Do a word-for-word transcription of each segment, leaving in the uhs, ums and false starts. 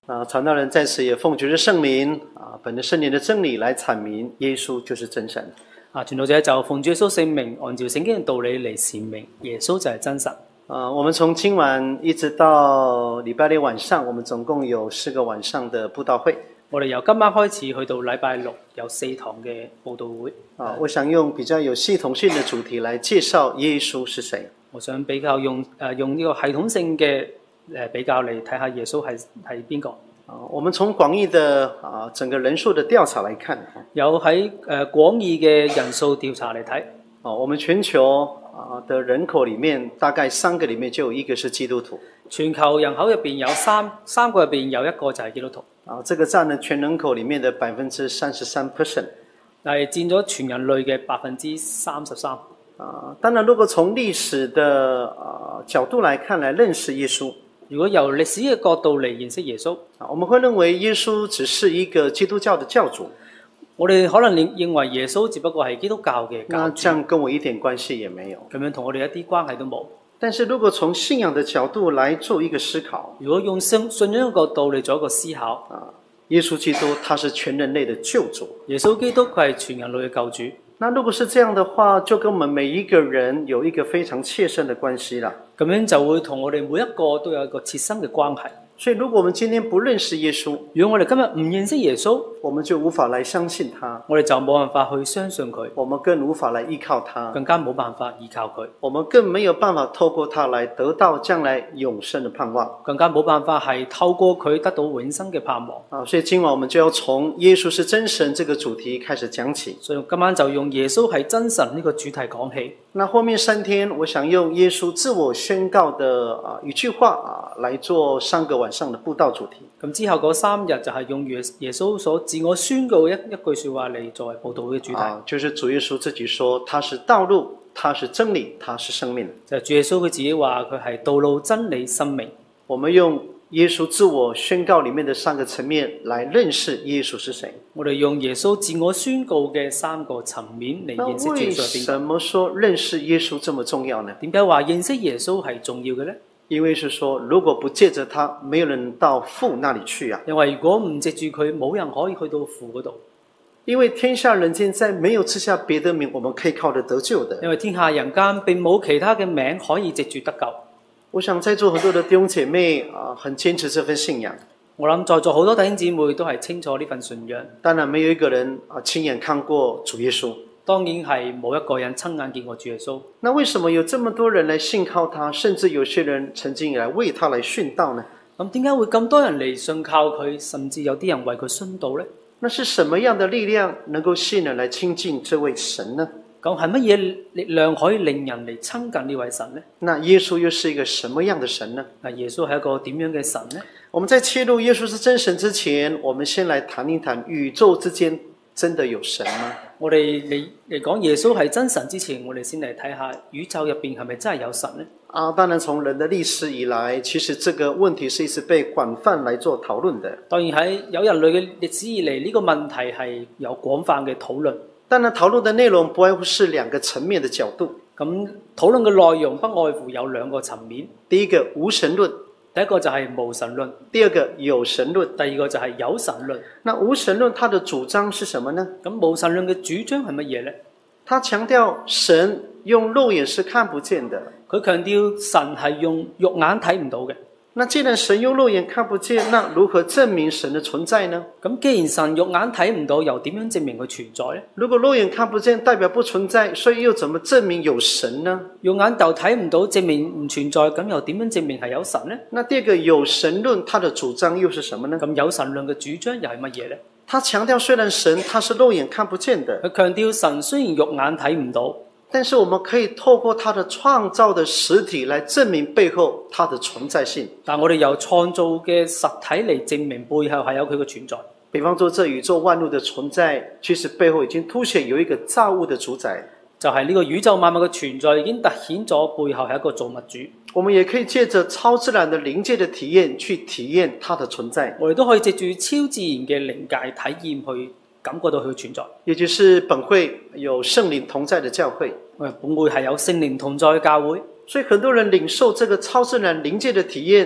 啊，傳道人在此也奉主的聖名啊，本着聖靈的真理來闡明耶穌就是真神。 啊，傳道者就奉主耶穌聖名，按照聖經嘅道理嚟闡明耶穌就係真神。 啊，我們從今晚一直到禮拜六晚上，我們總共有四個晚上的佈道會。 我哋由今晚開始去到禮拜六有四堂嘅佈道會。 啊，我想用比較有系統性的主題來介紹耶穌是誰。 我想比較用誒、呃、用呢個系統性嘅誒比較嚟睇下耶穌係係邊個。 啊，我們從廣義的啊整個人數的調查來看， 有喺誒、呃、廣義嘅人數調查嚟睇。 啊，我們全球啊的人口裡面，大概三個裡面就有一個是基督徒。 全球人口入邊有三三個入邊有一個就係基督徒。 啊，這個佔了全人口裡面的百分之三十三 percent， 係佔咗全人類嘅百分之三十三。 啊，當然，如果從歷史的啊角度來看，來認識耶穌， 如果由歷史嘅角度嚟認識耶穌， 啊，我們會認為耶穌只是一個基督教的教主。 我哋可能認認為耶穌只不過係基督教嘅教主， 那這樣跟我一點關係也沒有。 咁樣同我哋一啲關係都冇。 但是如果從信仰的角度來做一個思考， 如果用信信仰嘅角度嚟做一個思考， 啊，耶穌基督他是全人類的救主。 耶穌基督佢係全人類嘅救主。 那如果是這樣的話，就跟我們每一個人有一個非常切身的關係啦。 咁樣就會同我哋每一個都有一個切身嘅關係。 所以如果我們今天不認識耶穌， 如果我哋今日唔認識耶穌， 我們就無法來相信他， 我哋就冇辦法去相信佢， 我們更無法來依靠他， 更加冇辦法依靠佢， 我們更沒有辦法透過他來得到將來永生的盼望， 更加冇辦法係透過佢得到永生嘅盼望。 啊，所以今晚我們就要從耶穌是真神這個主題開始講起。 所以今晚就用耶穌係真神呢個主題講起。 那後面三天，我想用耶穌自我宣告的啊一句話啊來做三個晚上的佈道主題。 咁之後嗰三日就係用耶耶穌所自我宣告嘅一一句說話嚟作為佈道嘅主題， 啊，就是主耶穌自己說，他是道路，他是真理，他是生命。 就係主耶穌佢自己話佢係道路、真理、生命。 我們用耶穌自我宣告裡面的三個層面來認識耶穌是誰。 我哋用耶穌自我宣告嘅三個層面嚟認識主耶穌係邊個。 為什麼說認識耶穌這麼重要呢？ 點解話認識耶穌係重要嘅呢？ 因為是說，如果不借着他，沒有人到父那裡去啊。 因為如果唔藉住佢，冇人可以去到父嗰度。 因為天下人間在沒有之下別的名，我們可以靠得得救的。 因為天下人間並冇其他嘅名可以藉住得救。 我想在座很多的弟兄姐妹啊，很堅持這份信仰。 我諗在座好多弟兄姊妹都係清楚呢份信仰。 當然沒有一個人啊親眼看過主耶穌。 當然係冇一個人親眼見過主耶穌。 那為什麼有這麼多人來信靠他，甚至有些人曾經來為他來殉道呢？ 咁點解會咁多人嚟信靠佢，甚至有啲人為佢殉道呢？ 那是什麼樣的力量能夠吸引人來親近這位神呢？ 咁係乜嘢力量可以令人嚟親近呢位神呢？ 那耶穌又是一個什麼樣的神呢？ 嗱，耶穌係一個點樣嘅神呢？ 我們在切入耶穌是真神之前，我們先來談一談宇宙之間真的有神嗎？ 我哋嚟嚟講耶穌係真神之前，我哋先嚟睇下宇宙入邊係咪真係有神呢？ 啊，當然從人的歷史以來，其實這個問題是一直被廣泛來做討論的。 當然喺有人類嘅歷史以嚟，呢個問題係有廣泛嘅討論。 當然討論的內容不外乎是兩個層面的角度。 咁討論嘅內容不外乎有兩個層面。 第一個無神論。 第一個就係無神論， 第二個有神論， 第二個就係有神論。 那無神論它的主張是什麼呢？ 咁無神論嘅主張係乜嘢呢？ 他強調神用肉眼是看不見的。 佢強調神係用肉眼睇唔到嘅。 那既然神用肉眼看不見，那如何證明神的存在呢？ 咁既然神肉眼睇唔到，又點樣證明佢存在呢？ 如果肉眼看不見代表不存在，所以又怎麼證明有神呢？ 肉眼就睇唔到，證明唔存在，咁又點樣證明係有神呢？ 那第二個有神論，它的主張又是什麼呢？ 咁有神論嘅主張又係乜嘢呢？ 他強調雖然神他是肉眼看不見的， 佢強調神雖然肉眼睇唔到， 但是我們可以透過他的創造的實體來證明背後他的存在性。 但我哋由創造嘅實體嚟證明背後係有佢嘅存在。 比方說，這宇宙萬物的存在，其實背後已經凸顯有一個造物的主宰。 就係呢個宇宙萬物嘅存在已經凸顯咗背後係一個造物主。 我們也可以借着超自然的靈界的體驗去體驗它的存在。 我哋都可以藉住超自然嘅靈界體驗去感覺到佢嘅存在。 也就是本會有聖靈同在的教會。 本會係有聖靈同在嘅教會。 所以很多人領受這個超自然靈界的體驗，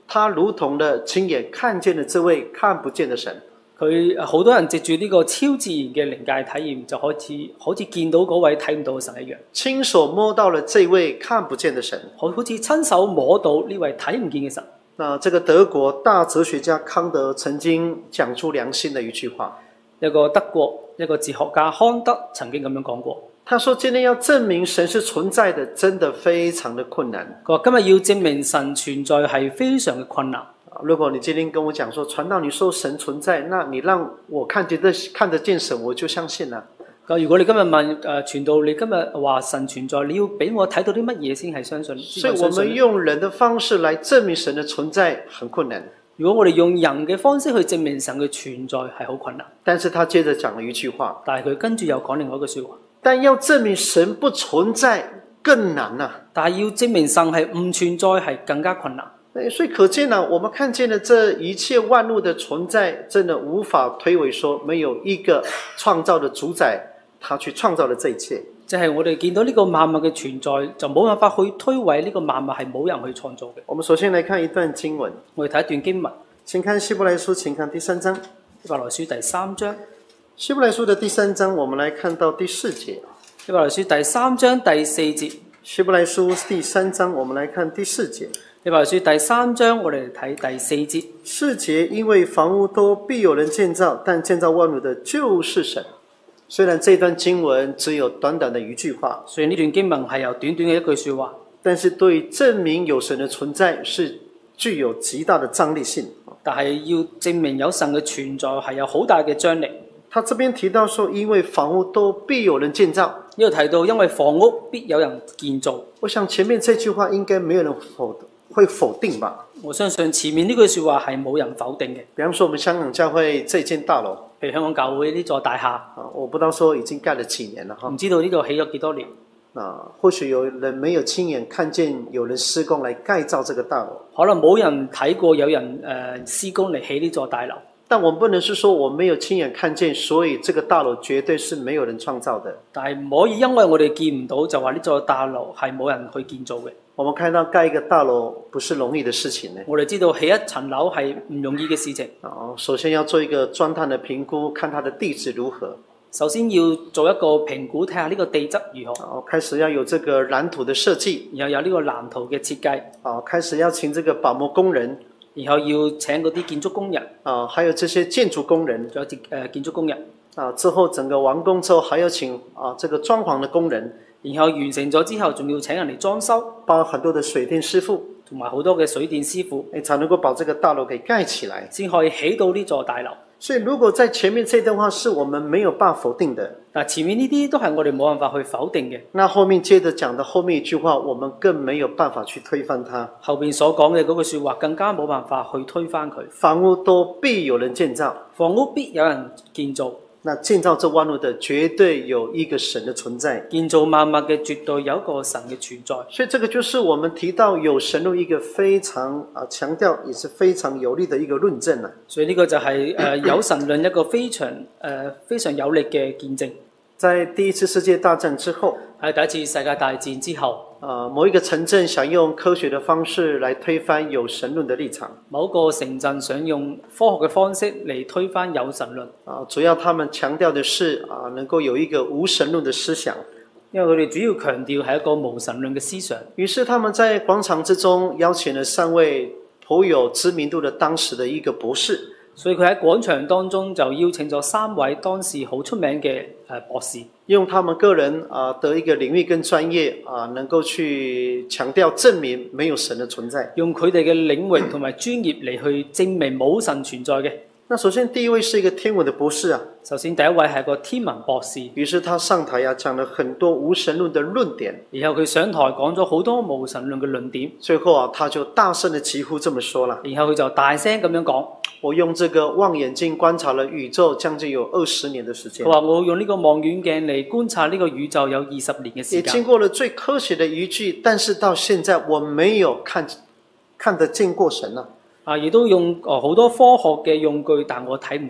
他如同的親眼看見了這位看不見的神。 佢好多人藉住呢個超自然嘅靈界體驗，就好似好似見到嗰位睇唔到嘅神一樣， 親手摸到了這位看不見的神， 好好似親手摸到呢位睇唔見嘅神。 那這個德國大哲學家康德曾經講出良心的一句話， 一個德國一個哲學家康德曾經咁樣講過， 他說今天要證明神是存在的，真的非常的困難。 佢話今日要證明神存在係非常嘅困難。 如果你今天跟我講說傳道你說神存在，那你讓我看見得看得見神，我就相信啦。 如果你今日問誒傳道，你今日話神存在，你要俾我睇到啲乜嘢先係相信？ 所以我們用人的方式來證明神的存在很困難。 如果我哋用人嘅方式去證明神嘅存在係好困難。 但是他接着講了一句話， 但係佢跟住又講另外一句說話。 但要證明神不存在更難啊！ 但係要證明神係唔存在係更加困難。 所以可見呢，我們看見了這一切萬物的存在，真的無法推諉說沒有一個創造的主宰，他去創造了這一切。 即係我哋見到呢個萬物嘅存在，就冇辦法去推諉呢個萬物係冇人去創造嘅。 我們首先來看一段經文， 我哋睇一段經文， 請看希伯來書，請看第三章。 希伯來書第三章， 希伯來書的第三章，我們來看到第四節。 希伯來書第三章第四節。 希伯來書第三章，我們來看第四節。 希伯來書第三章，我哋睇第四節。 四節，因為房屋都必有人建造，但建造萬物的就是神。雖然這段經文只有短短的一句話， 所以呢段經文係有短短嘅一句說話， 但是對證明有神的存在是具有極大的張力性。 但係要證明有神嘅存在係有好大嘅張力。 他這邊提到說，因為房屋都必有人建造， 呢度提到因為房屋必有人建造。 我想前面這句話應該沒有人否會否定吧？ 我相信前面呢句說話係冇人否定嘅。 比方說我們香港教會這間大樓， 譬如香港教會呢座大廈， 我不知道說已經蓋了幾年了哈， 唔知道呢度起咗幾多年。 啊，或許有人沒有親眼看見有人施工來蓋造這個大樓， 可能冇人睇過有人誒施工嚟起呢座大樓。 但我們不能是說我沒有親眼看見，所以這個大樓絕對是沒有人創造的。 但係唔可以因為我哋見唔到就話呢座大樓係冇人去建造嘅。 我們看到蓋一個大樓不是容易的事情呢。 我哋知道起一層樓係唔容易嘅事情。 啊，首先要做一個鑽探的評估，看它的地質如何。 首先要做一個評估，睇下呢個地質如何。 啊，開始要有這個藍圖的設計， 然後有呢個藍圖嘅設計。 啊，開始要請這個保模工人， 然後要請嗰啲建築工人。 啊，還有這些建築工人， 仲有啲誒建築工人。 啊，之後整個完工之後，還要請啊這個裝潢的工人。 然後完成咗之後，仲要請人嚟裝修， 包括很多的水電師傅， 同埋好多嘅水電師傅， 你才能夠把這個大樓給蓋起來， 先可以起到呢座大樓。 所以如果在前面這段話是我們沒有辦法否定的， 嗱，前面呢啲都係我哋冇辦法去否定嘅。 那後面接着講的後面一句話，我們更沒有辦法去推翻它。 後邊所講嘅嗰句說話更加冇辦法去推翻佢。 房屋都必有人建造， 房屋必有人建造。 那建造這萬物的絕對有一個神的存在， 建造萬物嘅絕對有一個神嘅存在。 所以這個就是我們提到有神論一個非常啊強調也是非常有力的一個論證啦。 所以呢個就係、是、誒、呃、有神論一個非常誒、呃、非常有力嘅見證。 在第一次世界大戰之後， 喺第一次世界大戰之後， 啊，某一個城鎮想用科學的方式來推翻有神論的立場。 某個城鎮想用科學嘅方式嚟推翻有神論。 啊，主要他們強調的是啊，能夠有一個無神論的思想。 因為佢哋主要強調係一個無神論嘅思想。 於是他們在廣場之中邀請了三位頗有知名度的當時的一個博士。 所以佢喺廣場當中就邀請咗三位當時好出名嘅誒博士， 用他們個人啊的一個領域跟專業啊，能夠去強調證明沒有神的存在， 用佢哋嘅領域同埋專業嚟去證明冇神存在嘅。 那首先第一位是一個天文的博士啊， 首先第一位係個天文博士， 於是他上台啊講了很多無神論的論點， 然後佢上台講咗好多無神論嘅論點， 最後啊他就大聲的疾呼這麼說了， 然後佢就大聲咁樣講。 我用這個望遠鏡觀察了宇宙將近有二十年的時間。 佢話我用呢個望遠鏡嚟觀察呢個宇宙有二十年嘅時間。 也經過了最科學的依據，但是到現在我沒有看看得見過神啊。 啊，亦都用哦好多科學嘅用具，但我睇唔到神。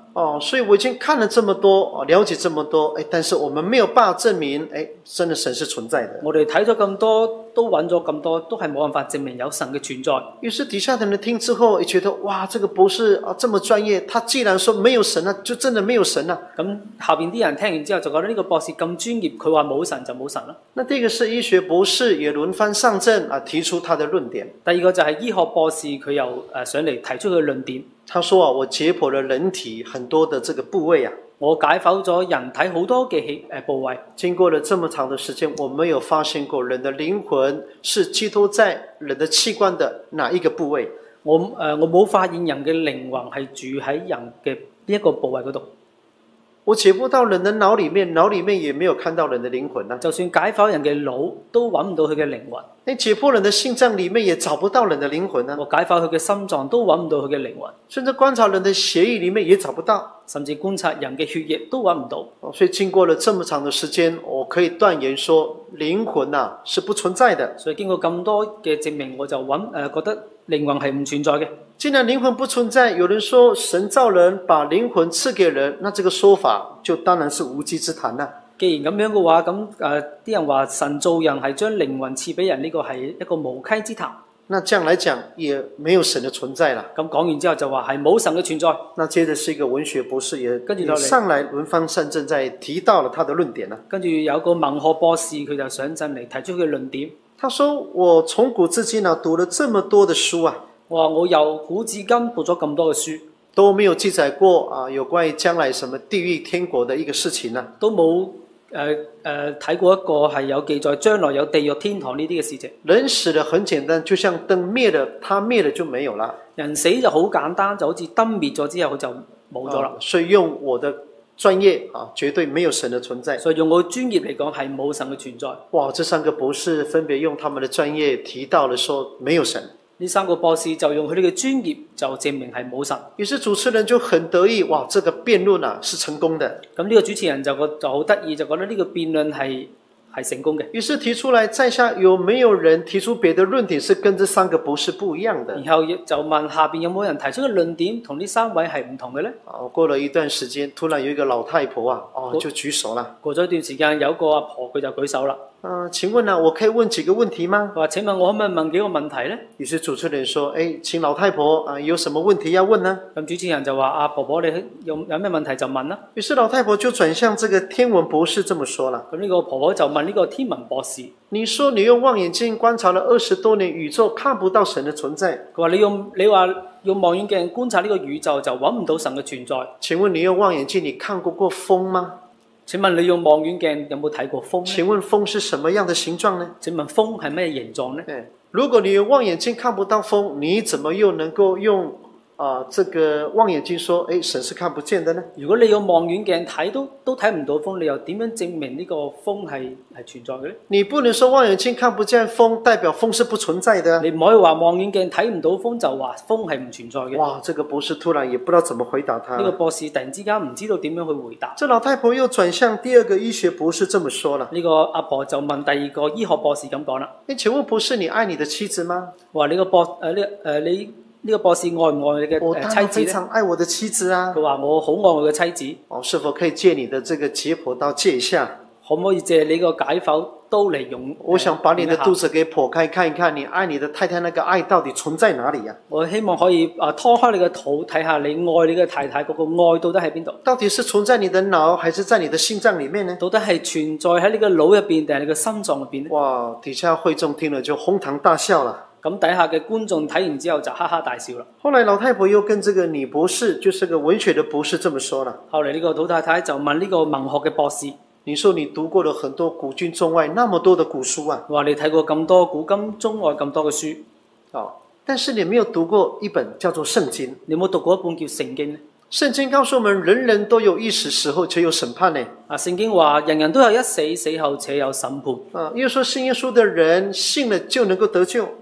哦，所以我已經看了這麼多，哦，了解這麼多，誒，但是我們沒有辦法證明，誒，真的神是存在的。 我哋睇咗咁多，都揾咗咁多，都係冇辦法證明有神嘅存在。 於是底下的人聽之後，也覺得哇，這個博士啊這麼專業，他既然說沒有神啊，就真的沒有神啊。 咁下邊啲人聽完之後就覺得呢個博士咁專業，佢話冇神就冇神啦。 那第一個是醫學博士也輪番上陣啊，提出他的論點。 第二個就係醫學博士，佢又誒上嚟提出佢嘅論點。 他說啊，我解剖了人體很多的這個部位啊， 我解剖咗人體好多嘅器誒部位。 經過了這麼長的時間，我沒有發現過人的靈魂是寄託在人的器官的哪一個部位。 我誒、呃、我冇發現人嘅靈魂係住喺人嘅呢一個部位嗰度。 我解剖到人的腦裡面，腦裡面也沒有看到人的靈魂啊。 就算解剖人嘅腦，都揾唔到佢嘅靈魂。 你解剖人的心臟裡面也找不到人的靈魂啊。 我解剖佢嘅心臟都揾唔到佢嘅靈魂。 甚至觀察人的血液裡面也找不到。 甚至觀察人嘅血液都揾唔到。 所以經過了這麼長的時間，我可以斷言說靈魂啊是不存在的。 所以經過咁多嘅證明，我就揾誒、呃、覺得靈魂係唔存在嘅。 既然靈魂不存在，有人說神造人把靈魂賜給人，那這個說法就當然是無稽之談啦。 既然咁樣嘅話，咁誒啲人話神造人係將靈魂賜俾人，呢、這個係一個無稽之談。 那這樣來講，也沒有神的存在啦。 咁講完之後就話係冇神嘅存在。 那接着是一個文學博士也跟住也上來輪番上陣，在提到了他的論點啦。 跟住有個文學博士佢就上陣嚟提出佢嘅論點。 他說：我從古至今啊讀了這麼多的書啊。 我話我由古至今讀咗咁多嘅書， 都沒有記載過啊，有關於將來什麼地獄天國的一個事情啊， 都冇誒誒睇過一個係有記載將來有地獄天堂呢啲嘅事情。 人死得很簡單，就像燈滅了，它滅了就沒有了。 人死就好簡單，就好似燈滅咗之後佢就冇咗啦。 所以用我的專業啊，絕對沒有神的存在。 所以用我專業嚟講係冇神嘅存在。 哇！這三個博士分別用他們的專業提到了說沒有神。 呢三個博士就用佢哋嘅專業就證明係冇神。 於是主持人就很得意，哇！這個辯論啊是成功的。 咁呢個主持人就覺就好得意，就覺得呢個辯論係係成功嘅。 於是提出來，在下有沒有人提出別的論點是跟這三個博士不一樣的？ 然後就問下邊有冇人提出嘅論點同呢三位係唔同嘅呢？ 啊，過了一段時間，突然有一個老太婆啊，哦就舉手啦。 過咗一段時間，有個阿婆佢就舉手啦。 啊，請問啊，我可以問幾個問題嗎？ 佢話：請問我可唔可以問幾個問題呢？ 於是主持人說：誒，請老太婆啊，有什麼問題要問呢？ 咁主持人就話：阿婆婆，你有有咩問題就問啦。 於是老太婆就轉向這個天文博士，這麼說啦。 咁呢個婆婆就問呢個天文博士： 你說你用望遠鏡觀察了二十多年宇宙，看不到神的存在。 佢話：你用你話用望遠鏡觀察呢個宇宙就揾唔到神嘅存在。 請問你用望遠鏡，你看過過風嗎？ 請問你用望遠鏡有冇睇過風呢？ 請問風是什麼樣的形狀呢？ 請問風係咩形狀呢？ 如果你用望遠鏡看不到風，你怎麼又能夠用啊、呃、這個望遠鏡說，誒，神是看不見的呢？ 如果你用望遠鏡睇都都睇唔到風，你又點樣證明呢個風係係存在嘅呢？ 你不能說望遠鏡看不見風，代表風是不存在的。 你唔可以話望遠鏡睇唔到風就話風係唔存在嘅。 哇！這個博士突然也不知道怎麼回答他。 呢個博士突然之間唔知道點樣去回答。 這老太婆又轉向第二個醫學博士這麼說了。 呢個阿婆就問第二個醫學博士咁講啦： 誒，請問博士，你愛你的妻子嗎？ 話呢個博誒呢誒你呢個博士愛唔愛你嘅我當然妻子呢？ 非常愛我的妻子啊。 佢話我好愛我嘅妻子。 哦，是否可以借你的這個解剖刀借一下？ 可唔可以借你個解剖刀嚟用？ 我想把你的肚子給剖開，看一看你愛你的太太那個愛到底存在哪裡呀？ 我希望可以啊拖開你嘅肚，睇下你愛你嘅太太嗰個愛到底喺邊度？ 到底是存在你的腦，還是在你的心臟裡面呢？ 到底係存在喺你嘅腦入邊，定係你嘅心臟入邊呢？ 哇！底下會眾聽了就哄堂大笑了。 咁底下嘅觀眾睇完之後就哈哈大笑啦。 後來老太婆又跟這個女博士，就是個文學的博士，這麼說了。 後嚟呢個老太太就問呢個文學嘅博士： 你說你讀過了很多古今中外那麼多的古書啊？ 話你睇過咁多古今中外咁多嘅書， 哦，但是你沒有讀過一本叫做聖經。 你有冇讀過一本叫聖經呢？ 聖經告訴我們，人人都有一死，死後且有審判呢。 啊，聖經話人人都有一死，死後且有審判。 啊，又說信耶穌的人信了就能夠得救。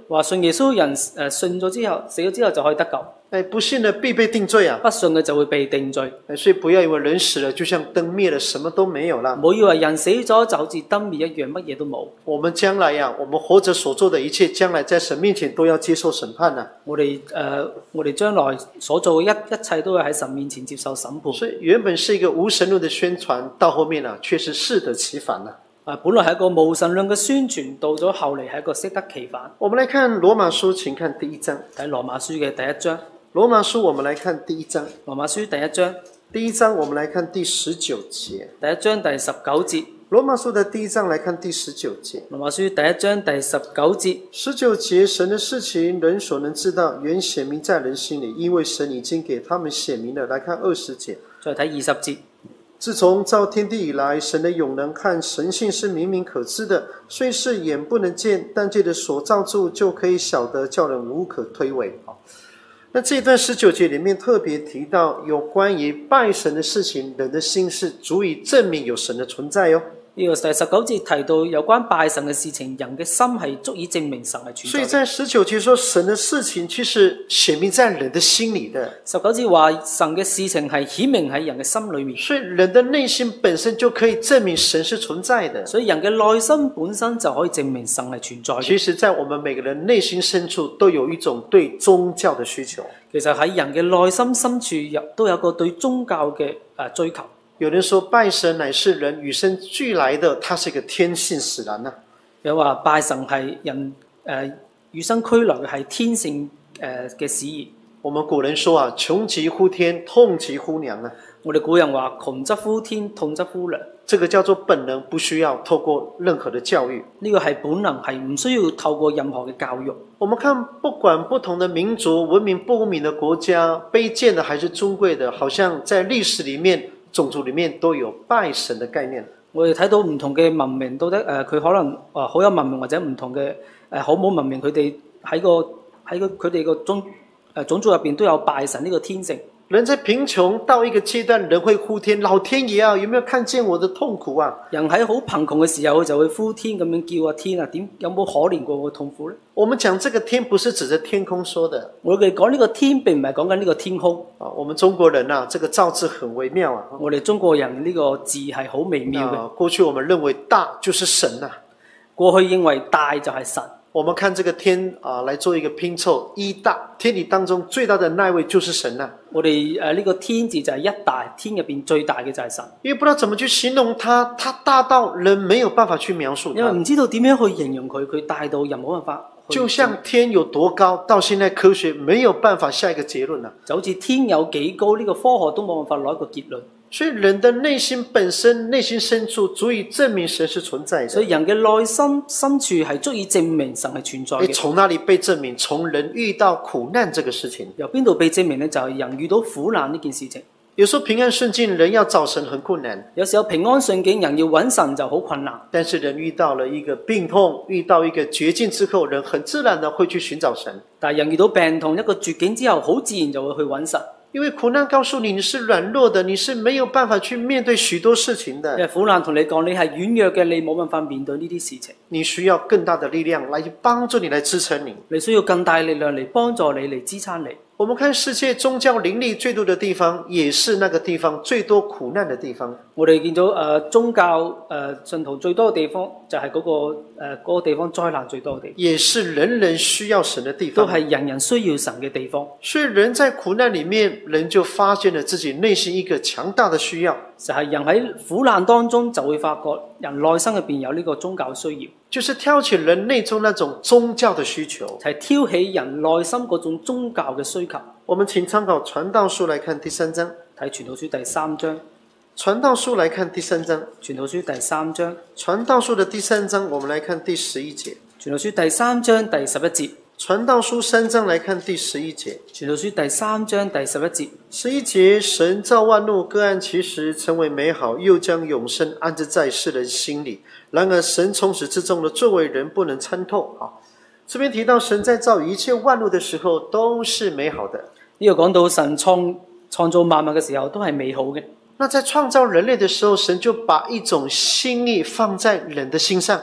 話信耶穌人誒、呃、信咗之後，死咗之後就可以得救， 哎，不信的必被定罪啊！ 不信嘅就會被定罪。 哎，所以不要以為人死了，就像燈滅了，什麼都沒有了。 唔好以為人死咗就好似燈滅一樣，乜嘢都冇。 我們將來呀、啊，我們活着所做的一切，將來在神面前都要接受審判啊！ 我哋誒、呃，我哋將來所做嘅一一切都會喺神面前接受審判。 所以原本是一個無神論的宣傳，到後面啊，卻是適得其反啊！ 啊，本來係一個無神論嘅宣傳，到咗後嚟係一個適得其反。 我們來看羅馬書，請看第一章。 睇羅馬書嘅第一章。 羅馬書，我們來看第一章。 羅馬書第一章。 第一章，我們來看第十九節。 第一章第十九節。 羅馬書的第一章來看第十九節。 羅馬書第一章第十九節。 十九節，神的事情，人所能知道，原顯明在人心裡，因為神已經給他們顯明了。來看二十節。 再睇二十節。 自從造天地以來，神的永能和神性是明明可知的，雖是眼不能見，但借着所造之物就可以曉得，叫人無可推諉。那這一段十九節裡面特別提到有關於拜神的事情，人的心是足以證明有神的存在喲。 呢個第十九節提到有關拜神嘅事情，人嘅心係足以證明神係存在。 所以在十九節說神的事情其實顯明在人的心裡的。 十九節話神嘅事情係顯明喺人嘅心裡面。 所以人的內心本身就可以證明神是存在的。 所以人嘅內心本身就可以證明神係存在嘅。 其實在我們每個人內心深處都有一種對宗教的需求。 其實喺人嘅內心深處都有個對宗教嘅誒追求。 有人說拜神乃是人與生俱來的，它是一個天性使然啊。 有話拜神係人誒與生俱來嘅係天性誒嘅使然。 我們古人說啊，窮極乎天，痛極乎娘啊。 我哋古人話窮則乎天，痛則乎娘。 這個叫做本能，不需要透過任何的教育。 呢個係本能，係唔需要透過任何嘅教育。 我們看，不管不同的民族、文明不文明的國家，卑賤的還是尊貴的，好像在歷史裡面、種族裡面都有拜神的概念。 我哋睇到唔同嘅文明，到底誒佢可能誒好有文明，或者唔同嘅誒好冇文明，佢哋喺個喺個佢哋個種誒種族入邊都有拜神呢個天性。 人在貧窮到一個階段，人會呼天，老天爺啊，有沒有看見我的痛苦啊？ 人喺好貧窮嘅時候，佢就會呼天咁樣叫啊，天啊，點有冇可憐過我嘅痛苦呢？ 我們講這個天不是指着天空說的， 我哋講呢個天並唔係講緊呢個天空啊。我們中國人啊，這個造字很微妙啊。 我哋中國人呢個字係好微妙嘅。 啊，過去我們認為大就是神啊， 過去認為大就係神。 我們看這個天啊，來做一個拼湊，一大，天理當中最大的那位就是神啊。 我哋誒呢個天字就係一大，天入邊最大嘅就係神。 因為不知道怎麼去形容它，它大到人沒有辦法去描述它。 因為唔知道點樣去形容佢，佢大到人冇辦法。 就像天有多高，到現在科學沒有辦法下一個結論啊。 就好似天有幾高，呢個科學都冇辦法攞一個結論。 所以人的內心本身、內心深處足以證明神是存在的。 所以人嘅內心深處係足以證明神係存在嘅。 從哪裡被證明？從人遇到苦難這個事情。 由邊度被證明呢？就係人遇到苦難呢件事情。 有時候平安順境，人要找神很困難。 有時候平安順境，人要揾神就好困難。 但是人遇到了一個病痛，遇到一個絕境之後，人很自然的會去尋找神。 但係人遇到病痛一個絕境之後，好自然就會去揾神。 因為苦難告訴你，你是軟弱的，你是沒有辦法去面對許多事情的。 因為苦難同你講，你係軟弱嘅，你冇辦法面對呢啲事情。 你需要更大的力量來幫助你，來支撐你。 你需要更大力量嚟幫助你，嚟支撐你。 我們看世界宗教林立最多的地方，也是那個地方最多苦難的地方。 我哋見到誒、呃、宗教誒、呃、信徒最多嘅地方，就係、是、嗰、那個誒、呃那個地方災難最多嘅地方。 也是人人需要神的地方。 都係人人需要神嘅地方。 所以人在苦難裡面，人就發現了自己內心一個強大的需要。 就係、是、人喺苦難當中就會發覺，人內心入邊有呢個宗教需要。 就是挑起人內中那種宗教的需求， 就係、是、挑起人內心嗰種宗教嘅需求。 我們請參考傳道書來看第三章。 睇傳道書第三章。 傳道書來看第三章。 傳道書第三章。 傳道書的第三章，我們來看第十一節。 傳道書第三章第十一節。 傳道書三章來看第十一節。 傳道書第三章第十一節。 十一節，神造萬物，各按其時，成為美好，又將永生安置在世人心裡。然而神從始至終的作為，人不能參透。好，這邊提到神在造一切萬物的時候都是美好的。 呢、這個講到神創創造萬物嘅時候都係美好嘅。 那在創造人類的時候，神就把一種心意放在人的心上。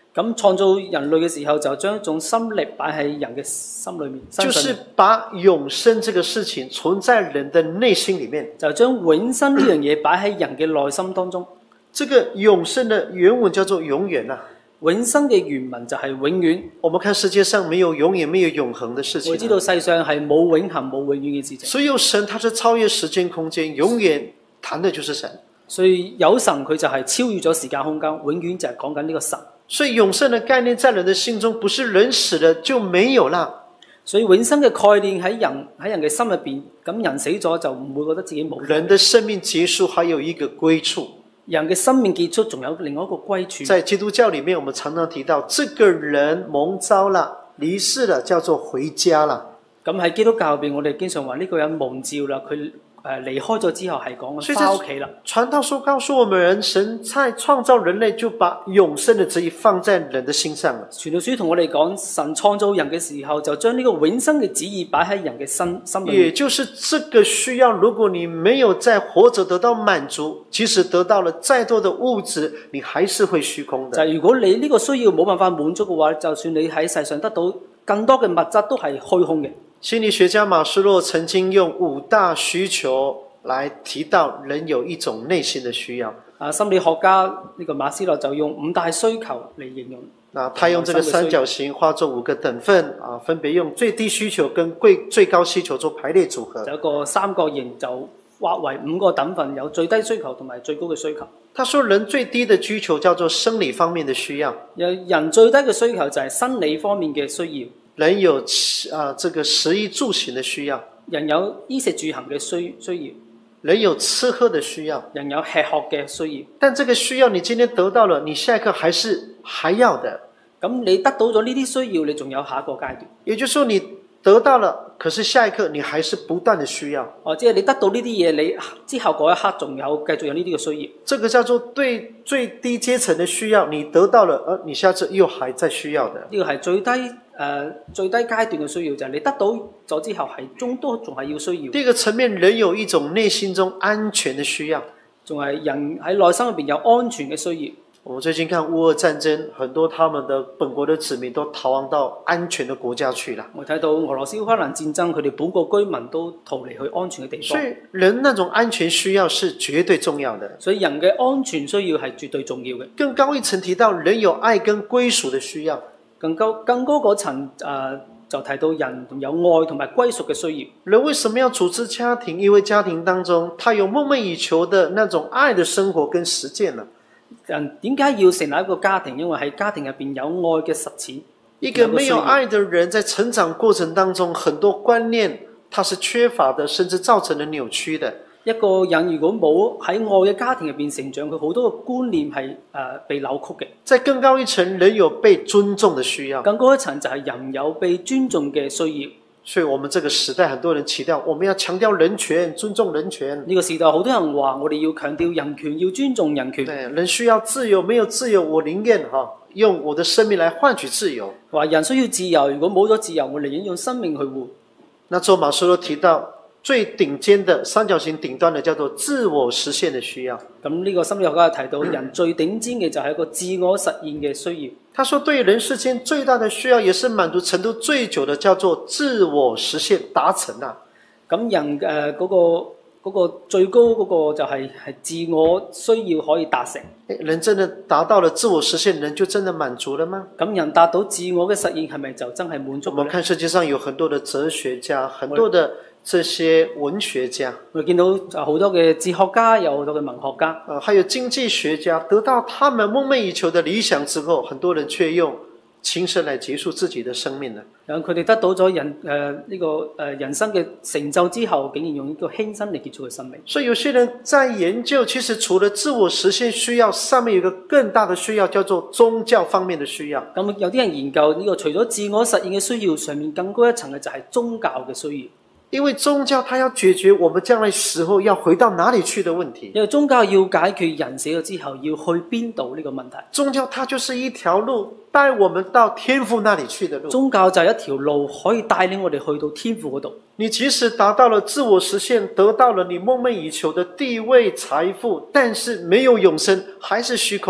咁創造人類嘅時候，就將一種心力擺喺人嘅心裏面，身就是上面把永生這個事情存在人的內心裡面。 就將永生呢樣嘢擺喺人嘅內心當中。 這個永生的原文叫做永遠啊。 永生嘅原文就係永遠。 我們看世界上沒有永遠、沒有永恆的事情、啊。 我知道世上係冇永恆、冇永遠嘅事情。 所以有神，他是超越時間空間，永遠談的就是神。 所以有神佢就係超越咗時間空間，永遠就係講緊呢個神。 所以永生的概念在人的心中，不是人死了就沒有啦。 所以永生嘅概念喺人喺人嘅心入邊，咁人死咗就唔會覺得自己冇。 人的生命結束，還有一個歸處。 人嘅生命結束，仲有另外一個歸處。 在基督教裡面，我們常常提到，這個人蒙召了、離世了，叫做回家了。 咁喺基督教入邊，我哋經常話呢個人蒙召啦，佢誒離開咗之後係講緊返屋企啦。傳道書告訴我們人，神在創造人類就把永生的旨意放在人的心上了。 傳道書同我哋講，神創造人嘅時候就將呢個永生嘅旨意擺喺人嘅心心裏面。 也就是這個需要，如果你沒有在活着得到滿足，即使得到了再多的物質，你還是會虛空的。 就係如果你呢個需要冇辦法滿足嘅話，就算你喺世上得到更多嘅物質，都係虛空嘅。 心理學家馬斯洛曾經用五大需求來提到人有一種內心的需要。 啊，心理學家呢個馬斯洛就用五大需求嚟形容。 那他用這個三角形畫作五個等份啊，分別用最低需求跟最最高需求做排列組合。 就一個三角形就劃為五個等份，有最低需求同埋最高嘅需求。 他說人最低的需求叫做生理方面的需要。 有人最低嘅需求就係生理方面嘅需要。 人有啊，這個食衣住行的需要。 人有衣食住行嘅需需要。 人有吃喝的需要。 人有吃喝嘅需要。 但這個需要你今天得到了，你下一刻還是還要的。 咁你得到咗呢啲需要，你仲有下一個階段。 也就是說你得到了，可是下一刻你還是不斷的需要。 哦，即係你得到呢啲嘢，你之後嗰一刻仲有繼續有呢啲嘅需要。 這個叫做對最低階層的需要，你得到了，而你下次又還在需要的。 呢個係最低誒、呃、最低階段嘅需要，就係、是、你得到咗之後係終都仲係要需要。 第二個層面，人有一種內心中安全的需要， 仲係人喺內心入邊有安全嘅需要。 我們最近看烏俄戰爭，很多他們的本國的子民都逃亡到安全的國家去了。 我睇到俄羅斯烏克蘭戰爭，佢哋本國居民都逃離去安全嘅地方。 所以人那種安全需要是絕對重要的。 所以人嘅安全需要係絕對重要嘅。 更高一層提到人有愛跟歸屬的需要。 更高更高嗰層誒、呃、就提到人有愛同埋歸屬嘅需要。 人為什麼要組織家庭？因為家庭當中，他有夢寐以求的那種愛的生活跟實踐呢？ 人點解要成立一個家庭？因為喺家庭入邊有愛嘅實踐。 一個沒有愛的人，在成長過程當中，很多觀念他是缺乏的，甚至造成了扭曲的。 一個人如果冇喺愛嘅家庭入邊成長，佢好多嘅觀念係誒、呃、被扭曲嘅。 再更高一層，人有被尊重的需要。 更高一層就係人有被尊重嘅需要。 所以，我們這個時代，很多人強調，我們要強調人權，尊重人權。 呢個時代，好多人話我哋要強調人權，要尊重人權。 對，人需要自由，沒有自由，我寧願哈用我的生命來換取自由。 話人需要自由，如果冇咗自由，我寧願用生命去換。 那做馬斯洛提到最頂尖的三角形頂端的叫做自我實現的需要。 咁呢個心理學家提到，人最頂尖嘅就係一個自我實現嘅需要。 他說，對人世間最大的需要，也是滿足程度最久的，叫做自我實現達成啊。 咁人誒嗰、呃那個嗰、那個最高嗰個就係、是、係自我需要可以達成。 人真的達到了自我實現，人就真的滿足了嗎？ 咁人達到自我嘅實現，係咪就真係滿足？ 我們看世界上有很多的哲學家，很多的這些文學家， 我哋見到好多嘅哲學家，有好多嘅文學家， 啊、呃，還有經濟學家，得到他們夢寐以求的理想之後，很多人卻用輕生來結束自己的生命了。 然後佢哋得到咗人誒呢、呃這個誒、呃、人生嘅成就之後，竟然用一個輕生嚟結束佢生命。 所以有些人在研究，其實除了自我實現需要，上面有一個更大的需要，叫做宗教方面的需要。 咁有啲人研究呢、這個除咗自我實現嘅需要，上面更高一層嘅就係宗教嘅需要。 因為宗教它要解決我們將來死後要回到哪裡去的問題。 因為宗教要解決人死咗之後要去邊度呢個問題。 宗教它就是一條路，帶我們到天父那裡去的路。 宗教就係一條路，可以帶領我哋去到天父嗰度。 你即使達到了自我實現，得到了你夢寐以求的地位、財富，但是沒有永生，還是虛空的。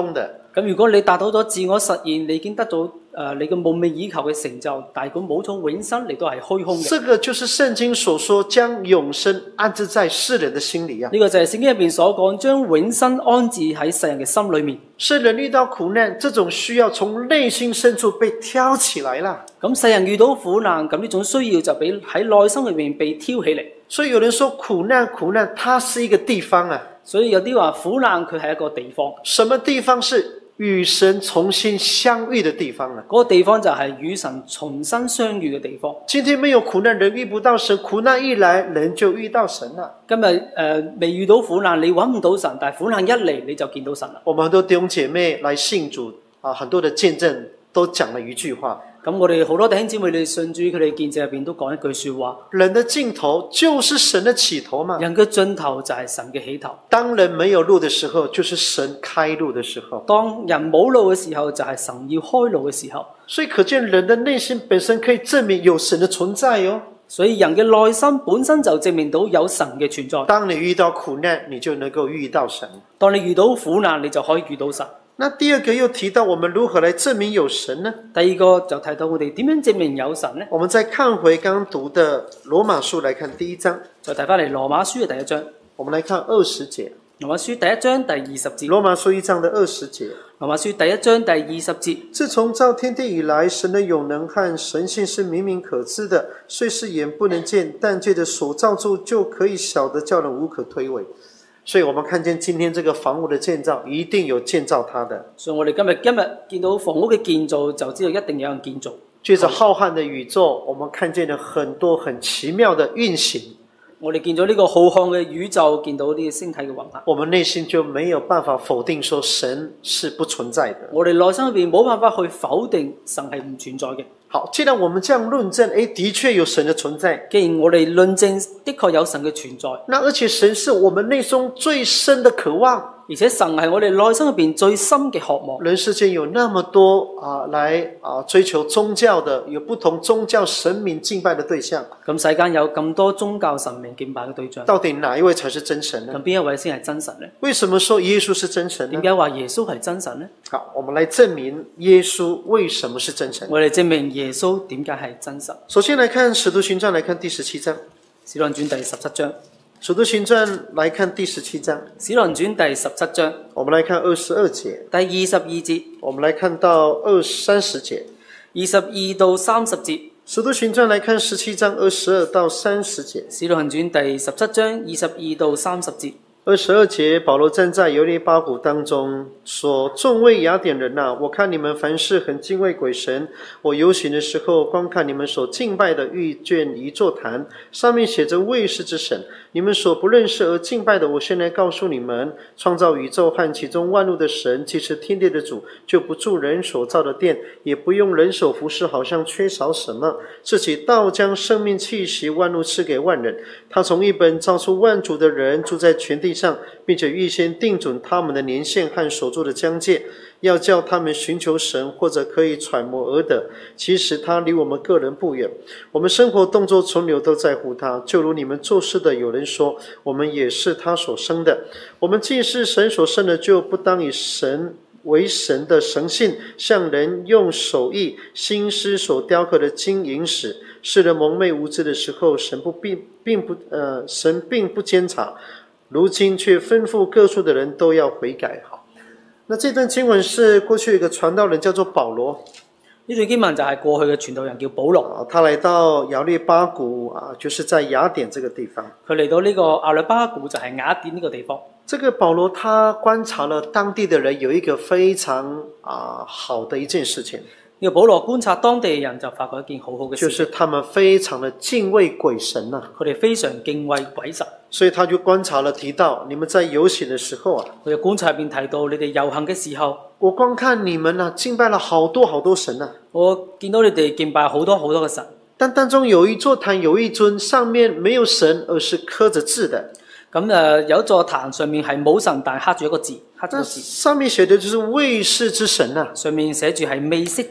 咁如果你達到咗自我實現，你已經得到誒、呃、你嘅夢寐以求嘅成就，但係佢冇咗永生，你都係虛空嘅。 這個就是聖經所說將永生安置在世人的心裏啊。 呢個就係聖經入邊所講，將永生安置喺世人嘅心裏面。 世人遇到苦難，這種需要從內心深處被挑起來了。 咁世人遇到苦難，咁呢種需要就俾喺內心裏面被挑起嚟。 所以有人說苦難，苦難，它是一個地方啊。 所以有啲話苦難佢係一個地方。 什麼地方是與神重新相遇的地方啊？ 嗰個地方就係與神重新相遇嘅地方。 今天沒有苦難，人遇不到神；苦難一來，人就遇到神了。 今日誒未遇到苦難，你揾唔到神，但係苦難一嚟你就見到神啦。 我們很多弟兄姐妹來信主啊，很多的見證都講了一句話。 咁我哋好多弟兄姊妹，你信主，佢哋見證入邊都講一句說話： 人的盡頭就是神的起頭嘛。 人嘅盡頭就係神嘅起頭。 當人沒有路的時候，就是神開路的時候。 當人冇路嘅時候，就係神要開路嘅時候。 所以可見人的內心本身可以證明有神的存在喲。 所以人嘅內心本身就證明到有神嘅存在。 當你遇到苦難，你就能夠遇到神。 當你遇到苦難，你就可以遇到神。 那第二個又提到我們如何來證明有神呢？ 第二個就提到我哋點樣證明有神呢？ 我們再看回剛剛讀的羅馬書來看第一章， 就提翻嚟羅馬書嘅第一章。 我們來看二十節。 羅馬書第一章第二十節。 羅馬書一章的二十節。 羅馬書第一章第二十節。 自從造天地以來，神的永能和神性是明明可知的，雖是眼不能見，但借着所造之物就可以曉得，叫人無可推諉。所以我們看見今天這個房屋的建造，一定有建造它的。 所以我哋今日今日見到房屋嘅建造，就知道一定有人建造。 借着浩瀚的宇宙，我們看見了很多很奇妙的運行。 我哋見咗呢個浩瀚嘅宇宙，見到呢個星體嘅運行， 我們內心就沒有辦法否定說神是不存在的。 我哋內心裏邊冇辦法去否定神係唔存在嘅。 好，既然我們這樣論證，誒，的確有神的存在。 既然我哋論證的確有神嘅存在， 那而且神是我們內心最深的渴望。 而且神係我哋內心入邊最深嘅渴望。 人世間有那麼多啊，來啊追求宗教的，有不同宗教神明敬拜的對象。 咁世間有咁多宗教神明敬拜嘅對象， 到底哪一位才是真神呢？ 咁邊一位先係真神呢？ 為什麼說耶穌是真神呢？ 點解話耶穌係真神呢？ 好，我們來證明耶穌為什麼是真神。 我哋證明耶穌點解係真神。 首先來看《使徒行傳》，來看第十七章。《 使徒行傳》第十七章。 《使徒行傳》來看第十七章，《 使徒行傳》第十七章， 我們來看二十二節， 第二十二節， 我們來看到二三十節， 二十二到三十節，《 使徒行傳》來看十七章二十二到三十節，《 使徒行傳》第十七章二十二到三十節。 二十二節，保羅站在猶列巴谷當中說：眾位雅典人啊，我看你們凡事很敬畏鬼神。我遊行的時候，觀看你們所敬拜的，遇見一座壇，上面寫着未識之神。你們所不認識而敬拜的，我現在告訴你們，創造宇宙和其中萬物的神，既是天地的主，就不住人所造的殿，也不用人手服侍，好像缺少什麼，自己倒將生命氣息萬物賜給萬人。他從一本造出萬族的人，住在全地上，並且預先定準他們的年限和所住的疆界，要叫他們尋求神，或者可以揣摩而得。其實他離我們個人不遠，我們生活動作存留都在乎他，就如你們做事的有人說，我們也是他所生的。我們既是神所生的，就不當以神為神的神性，向人用手藝心思所雕刻的金銀石。世人蒙昧無知的時候，神不並並不呃，神並不監察。如今卻吩咐各處的人都要悔改。好，那這段經文是過去一個傳道人叫做保羅。 呢段經文就係過去嘅傳道人叫保羅， 他來到亞略巴谷啊，就是在雅典這個地方。 佢嚟到呢個亞略巴谷就係雅典呢個地方。 這個保羅他觀察了當地的人有一個非常啊好的一件事情。 呢個保羅觀察當地嘅人就發覺一件好好嘅事， 就是他們非常的敬畏鬼神啊， 佢哋非常敬畏鬼神。 所以他就觀察了，提到你們在遊行的時候啊， 佢嘅觀察入邊提到你哋遊行嘅時候， 我光看你們啊敬拜了好多好多神啊， 我見到你哋敬拜好多好多嘅神， 但當中有一座壇有一尊，上面沒有神，而是刻着字的。 咁誒有一座壇上面係冇神，但係刻住一個字，刻住個字， 上面寫的就是未識之神啊。 上面寫住係未識之神。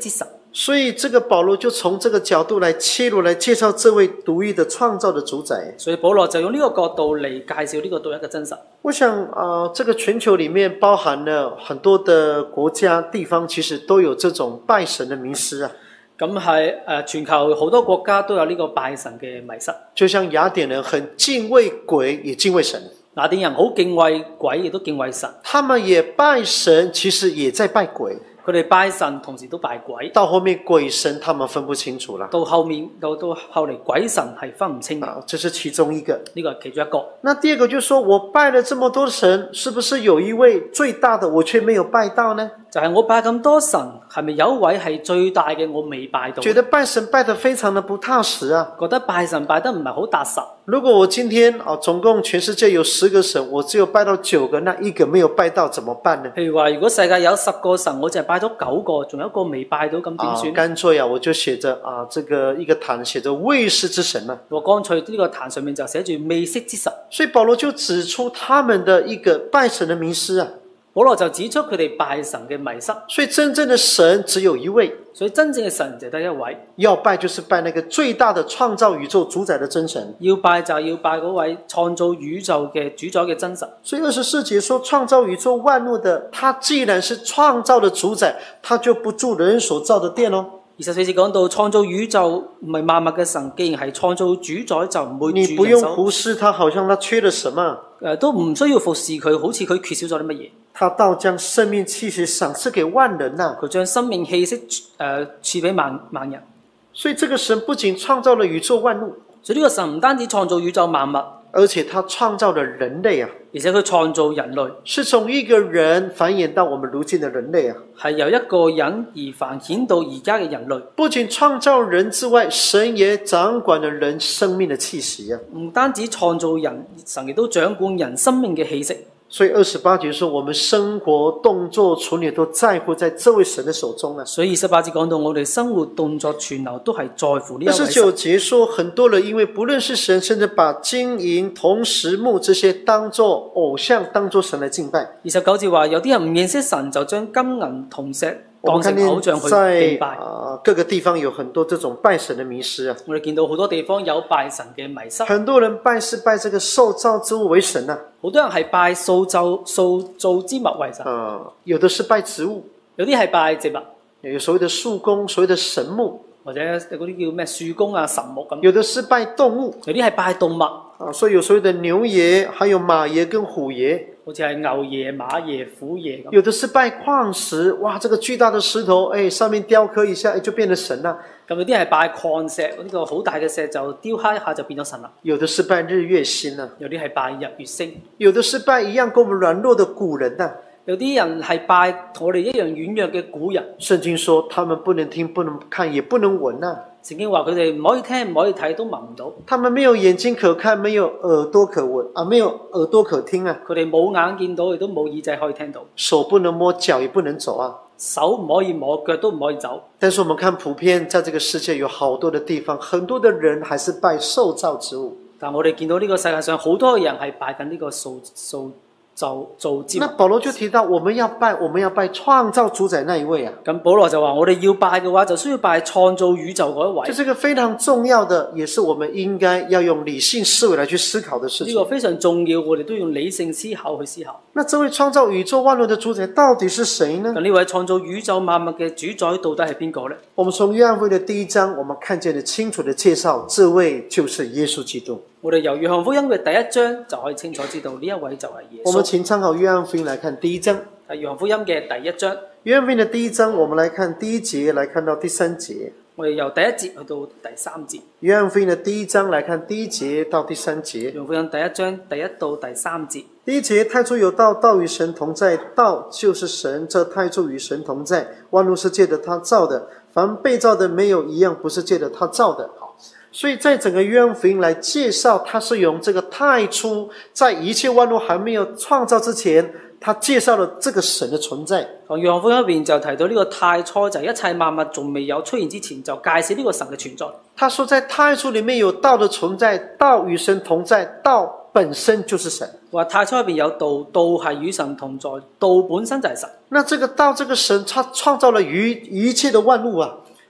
所以這個保羅就從這個角度來切入，來介紹這位獨一的創造的主宰。 所以保羅就用呢個角度嚟介紹呢個獨一嘅真實。 我想啊、呃，這個全球裡面包含了很多的國家地方，其實都有這種拜神的迷失啊。 咁係誒，全球好多國家都有呢個拜神嘅迷失。 就像雅典人很敬畏鬼，也敬畏神。 雅典人好敬畏鬼，亦都敬畏神。 他們也拜神，其實也在拜鬼。 佢哋拜神，同時都拜鬼。 到後面鬼神，他們分不清楚了。 到後面到到後嚟，鬼神係分唔清嘅。 啊，這是其中一個。 呢個係其中一個。 那第二個就是說，我拜了這麼多神，是不是有一位最大的我卻沒有拜到呢？ 就係、是、我拜咁多神，係咪有一位係最大嘅我未拜到？ 覺得拜神拜得非常的不踏實啊！ 覺得拜神拜得唔係好踏實。 如果我今天啊，總共全世界有十個神，我只有拜到九個，那一個沒有拜到，怎麼辦呢？ 譬如話，如果世界有十個神，我淨係拜咗九個，仲有一個未拜到，咁點算？ 乾脆啊，我就寫着啊，這個一個壇寫着未識之神啊。 我乾脆呢個壇上面就寫住未識之神。 所以保羅就指出他們的一個拜神的迷失啊。 保羅就指出佢哋拜神嘅迷失。 所以真正的神只有一位。 所以真正嘅神就得一位。 要拜就是拜那個最大的創造宇宙主宰的真神。 要拜就要拜嗰位創造宇宙嘅主宰嘅真神。 所以二十四節說創造宇宙萬物的，他既然是創造的主宰，他就不住人所造的殿咯。 二十四節講到創造宇宙唔係萬物嘅神，既然係創造主宰，就唔會住人手。 你不用忽視他，好像他缺了什麼。 誒，都唔需要服侍佢，好似佢缺少咗啲乜嘢。 他倒將生命氣息賞賜給萬人呐、啊， 佢將生命氣息誒賜俾萬萬人。 所以這個神不僅創造了宇宙萬物， 所以呢個神唔單止創造宇宙萬物， 而且他創造了人類啊， 而且佢創造人類， 是從一個人繁衍到我們如今的人類啊， 係由一個人而繁衍到而家嘅人類。 不僅創造人之外，神也掌管了人生命的氣息啊。 唔單止創造人，神亦都掌管人生命嘅氣息。 所以二十八節說，我們生活動作存留都在乎在這位神的手中啊。 所以二十八節講到我哋生活動作存留都係在乎呢一位神。 二十九節說，很多人因為不認識神，甚至把金銀銅石木這些當作偶像，當作神來敬拜。 二十九節話，有啲人唔認識神，就將金銀銅石當成偶像去敬拜。 啊，各個地方有很多這種拜神的迷失啊。 我哋見到好多地方有拜神嘅迷失。 很多人拜是拜這個受造之物為神啊。 好多人係拜塑造塑造之物為神。 啊，有的是拜植物， 有啲係拜植物， 有所謂的樹公，所謂的神木， 或者嗰啲叫咩樹公啊、神木咁。 有的是拜動物， 有啲係拜動物。 啊，所以有所謂的牛爺，還有馬爺跟虎爺。 好似係牛爺、馬爺、虎爺咁。 有的是拜礦石，哇！這個巨大的石頭，哎，上面雕刻一下，哎，就變成神啦。 咁有啲係拜礦石，呢個好大嘅石就雕刻一下就變咗神啦。 有的是拜日月星啊， 有啲係拜日月星。有的是拜一樣跟我們軟弱的古人啊。 有啲人係拜同我哋一樣軟弱嘅古人。 聖經說，他們不能聽，不能看，也不能聞啊。 聖經話佢哋唔可以聽，唔可以睇，都聞唔到。 他們沒有眼睛可看，沒有耳朵可聞啊，沒有耳朵可聽啊。 佢哋冇眼見到，亦都冇耳仔可以聽到。 手不能摸，腳也不能走啊。 手唔可以摸，腳都唔可以走。 但是我們看普遍，在這個世界有好多的地方，很多的人還是拜受造之物。 但我哋見到呢個世界上好多嘅人係拜緊呢個塑塑造造之物。 那保羅就提到，我們要拜，我們要拜創造主宰那一位啊。 咁保羅就話，我哋要拜嘅話，就需要拜創造宇宙嗰一位。 這是一個非常重要的，也是我們應該要用理性思維來去思考的事情。 呢個非常重要，我哋都用理性思考去思考。 那這位創造宇宙萬物的主宰到底是誰呢？ 咁呢位創造宇宙萬物嘅主宰到底係邊個呢？ 我們從約翰福音的第一章，我們看見了清楚的介紹，這位就是耶穌基督。 我哋由約翰福音嘅第一章就可以清楚知道呢一位就係耶穌。 我們請參考約翰福音來看第一章。 係約翰福音嘅第一章。 約翰福音的第一章，我們來看第一節，來看到第三節。 我哋由第一節去到第三節。 約翰福音的第一章來看第一節到第三節。 約翰福音第一章第一到第三節。 第一節，太初有道，道與神同在，道就是神，這太初與神同在，萬物是借着他造的，凡被造的沒有一樣不是借着他造的。所以在整個約翰福音來介紹，他是用這個太初，在一切萬物還沒有創造之前，他介紹了這個神的存在。 約翰福音入邊就提到呢個太初，就係一切萬物仲未有出現之前，就介紹呢個神嘅存在。 他說在太初裡面有道的存在，道與神同在，道本身就是神。 話太初入邊有道，道係與神同在，道本身就係神。 那這個道，這個神，他創造了一一切的萬物啊。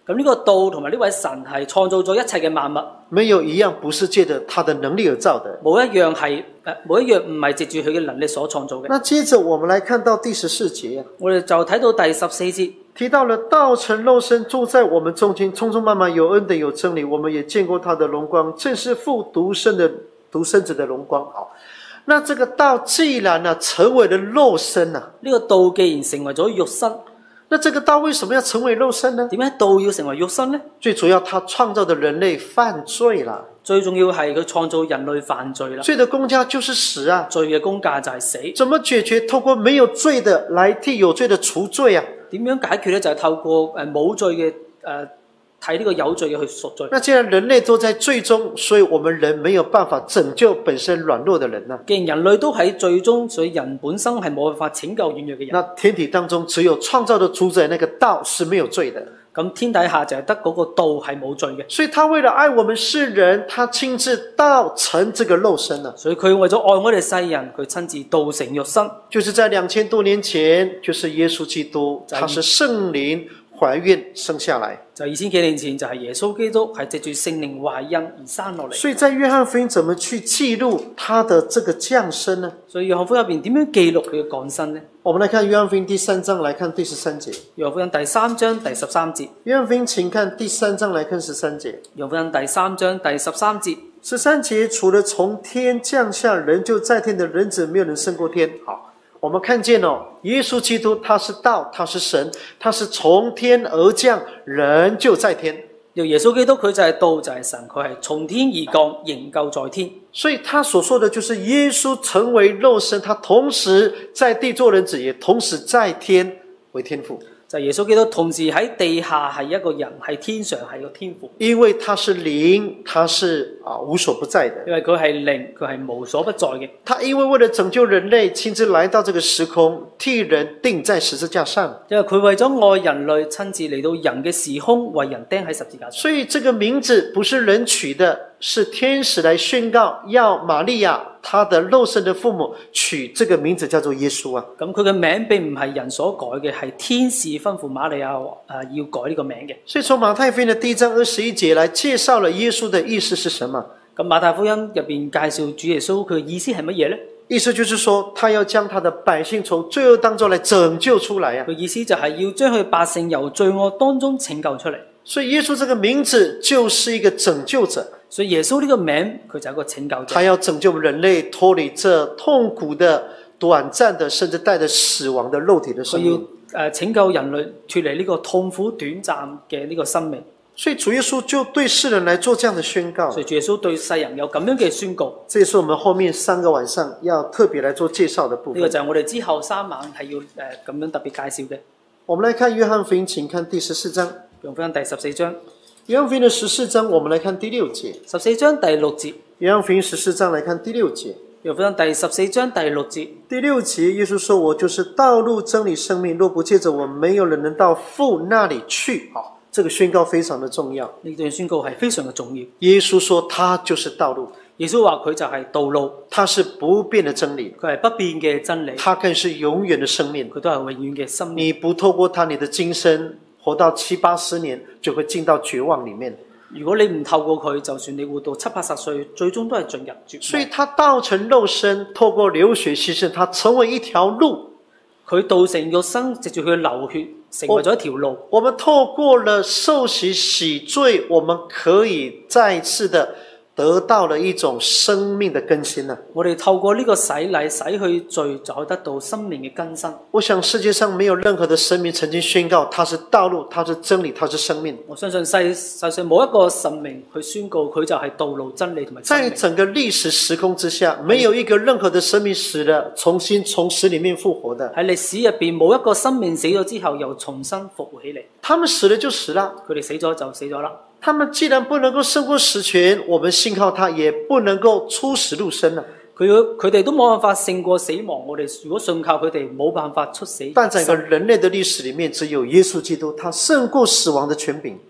咁呢個道同埋呢位神係創造咗一切嘅萬物， 沒有一樣不是借着他的能力而造的。 冇一樣係誒，冇一樣唔係藉住佢嘅能力所創造嘅。 那接着我們來看到第十四節， 我哋就睇到第十四節， 提到了道成肉身住在我們中間，充充滿滿有恩典有真理，我們也見過他的榮光，正是父獨生的獨生子的榮光。好，那這個道既然呢、啊、成為了肉身啊， 呢個道既然成為咗肉身， 那這個道為什麼要成為肉身呢？ 點解道要成為肉身呢？ 最主要，他創造的人類犯罪了。 最重要係佢創造人類犯罪啦。 罪的工價就是死啊！ 罪嘅工價就係死。 怎麼解決？透過沒有罪的來替有罪的除罪啊！ 點樣解決呢？就係、是、透過誒冇罪嘅誒睇呢個有罪嘅去贖罪。 那既然人類都在罪中，所以我們人沒有辦法拯救本身軟弱的人啊！ 既然人類都喺罪中，所以人本身係冇辦法拯救軟弱嘅人。 那天體當中只有創造的主宰那個道是沒有罪的。 咁天底下就係得嗰個道係冇罪嘅。 所以他為了愛我們世人，他親自道成這個肉身啊！ 所以佢為咗愛我哋世人，佢親自道成肉身。 就是在兩千多年前，就是耶穌基督，他是聖靈懷孕生下來。 就二千幾年前就係耶穌基督係藉住聖靈懷孕而生落嚟。 所以在約翰福音怎麼去記錄他的這個降生呢？ 所以約翰福音入邊點樣記錄佢嘅降生呢？ 我們來看約翰福音第三章，來看第十三節。 約翰福音第三章第十三節。 約翰福音請看第三章，來看十三節。 約翰福音第三章第十三節。 十三節，除了從天降下人就在天的人子，沒有人勝過天。好，我們看見哦，耶穌基督他是道，他是神，他是從天而降，人就在天。 由耶穌基督佢就係道，就係神，佢係從天而降，仍舊在天。 所以他所說的就是耶穌成為肉身，他同時在地做人子，也同時在天為天父。 就係耶穌基督同時喺地下係一個人，喺天上係個天父。 因為他是靈，他是啊無所不在的。 因為佢係靈，佢係無所不在嘅。 他因為為了拯救人類，親自來到這個時空，替人釘在十字架上。 因為佢為咗愛人類，親自嚟到人嘅時空，為人釘喺十字架上。 所以這個名字不是人取的，是天使來宣告，要瑪利亞他的肉身的父母取這個名字叫做耶穌啊。 咁佢嘅名並唔係人所改嘅，係天使吩咐瑪利亞誒要改呢個名嘅。 所以從馬太福音的第一章二十一節來介紹了耶穌的意思是什麼？ 咁馬太福音入邊介紹主耶穌佢嘅意思係乜嘢呢？ 意思就是說，他要將他的百姓從罪惡當中來拯救出來啊。 佢意思就係要將佢百姓由罪惡當中拯救出嚟。 所以耶穌這個名字就是一個拯救者。 所以耶穌呢個名佢就係一個拯救者， 他要拯救人類脫離這痛苦的、短暫的，甚至帶着死亡的肉體的生命。 佢要誒拯救人類脫離呢個痛苦短暫嘅呢個生命。 所以主耶穌就對世人來做這樣的宣告。 所以主耶穌對世人有咁樣嘅宣告。 這也是我們後面三個晚上要特別來做介紹的部分。 呢個就係我哋之後三晚係要誒咁樣特別介紹嘅。 我們來看約翰福音，請看第十四章。 約翰福音第十四章。 約翰福音的十四章，我們來看第六節。 十四章第六節。 約翰福音十四章來看第六節。 約翰福音第十四章第六節。 第六節，耶穌說：“我就是道路、真理、生命，若不借着我，沒有人能到父那裡去。”好，這個宣告非常的重要。 呢段宣告係非常嘅重要。 耶穌說他就是道路。 耶穌話佢就係道路， 他是不變的真理， 佢係不變嘅真理， 他更是永遠的生命， 佢都係永遠嘅生命。 你不透過他，你的今生活到七八十年，就會進到絕望裡面。 如果你唔透過佢，就算你活到七八十歲，最終都係進入絕望。 所以他道成肉身，透過流血犧牲，他成為一條路。 佢道成肉身，藉住佢流血，成為咗一條路。 我們透過了受洗洗罪，我們可以再次的得到了一種生命的更新。 我哋透過呢個洗禮洗去罪，就可以得到生命嘅更新。 我想世界上沒有任何的生命曾經宣告它是道路，它是真理，它是生命。 我相信世世上冇一個神明去宣告佢就係道路、真理同埋生命。 在整個歷史時空之下，沒有一個任何的生命死了，重新從死裡面復活的。 喺歷史入邊冇一個生命死咗之後又重新復活起嚟。 他們死了就死了， 佢哋死咗就死咗啦。 他們既然不能夠勝過死權，我們信靠他，也不能夠出死入生了。 佢佢哋都冇辦法勝過死亡，我哋如果信靠佢哋，冇辦法出死。 但整個人類的歷史裡面，只有耶穌基督，他勝過死亡的權柄。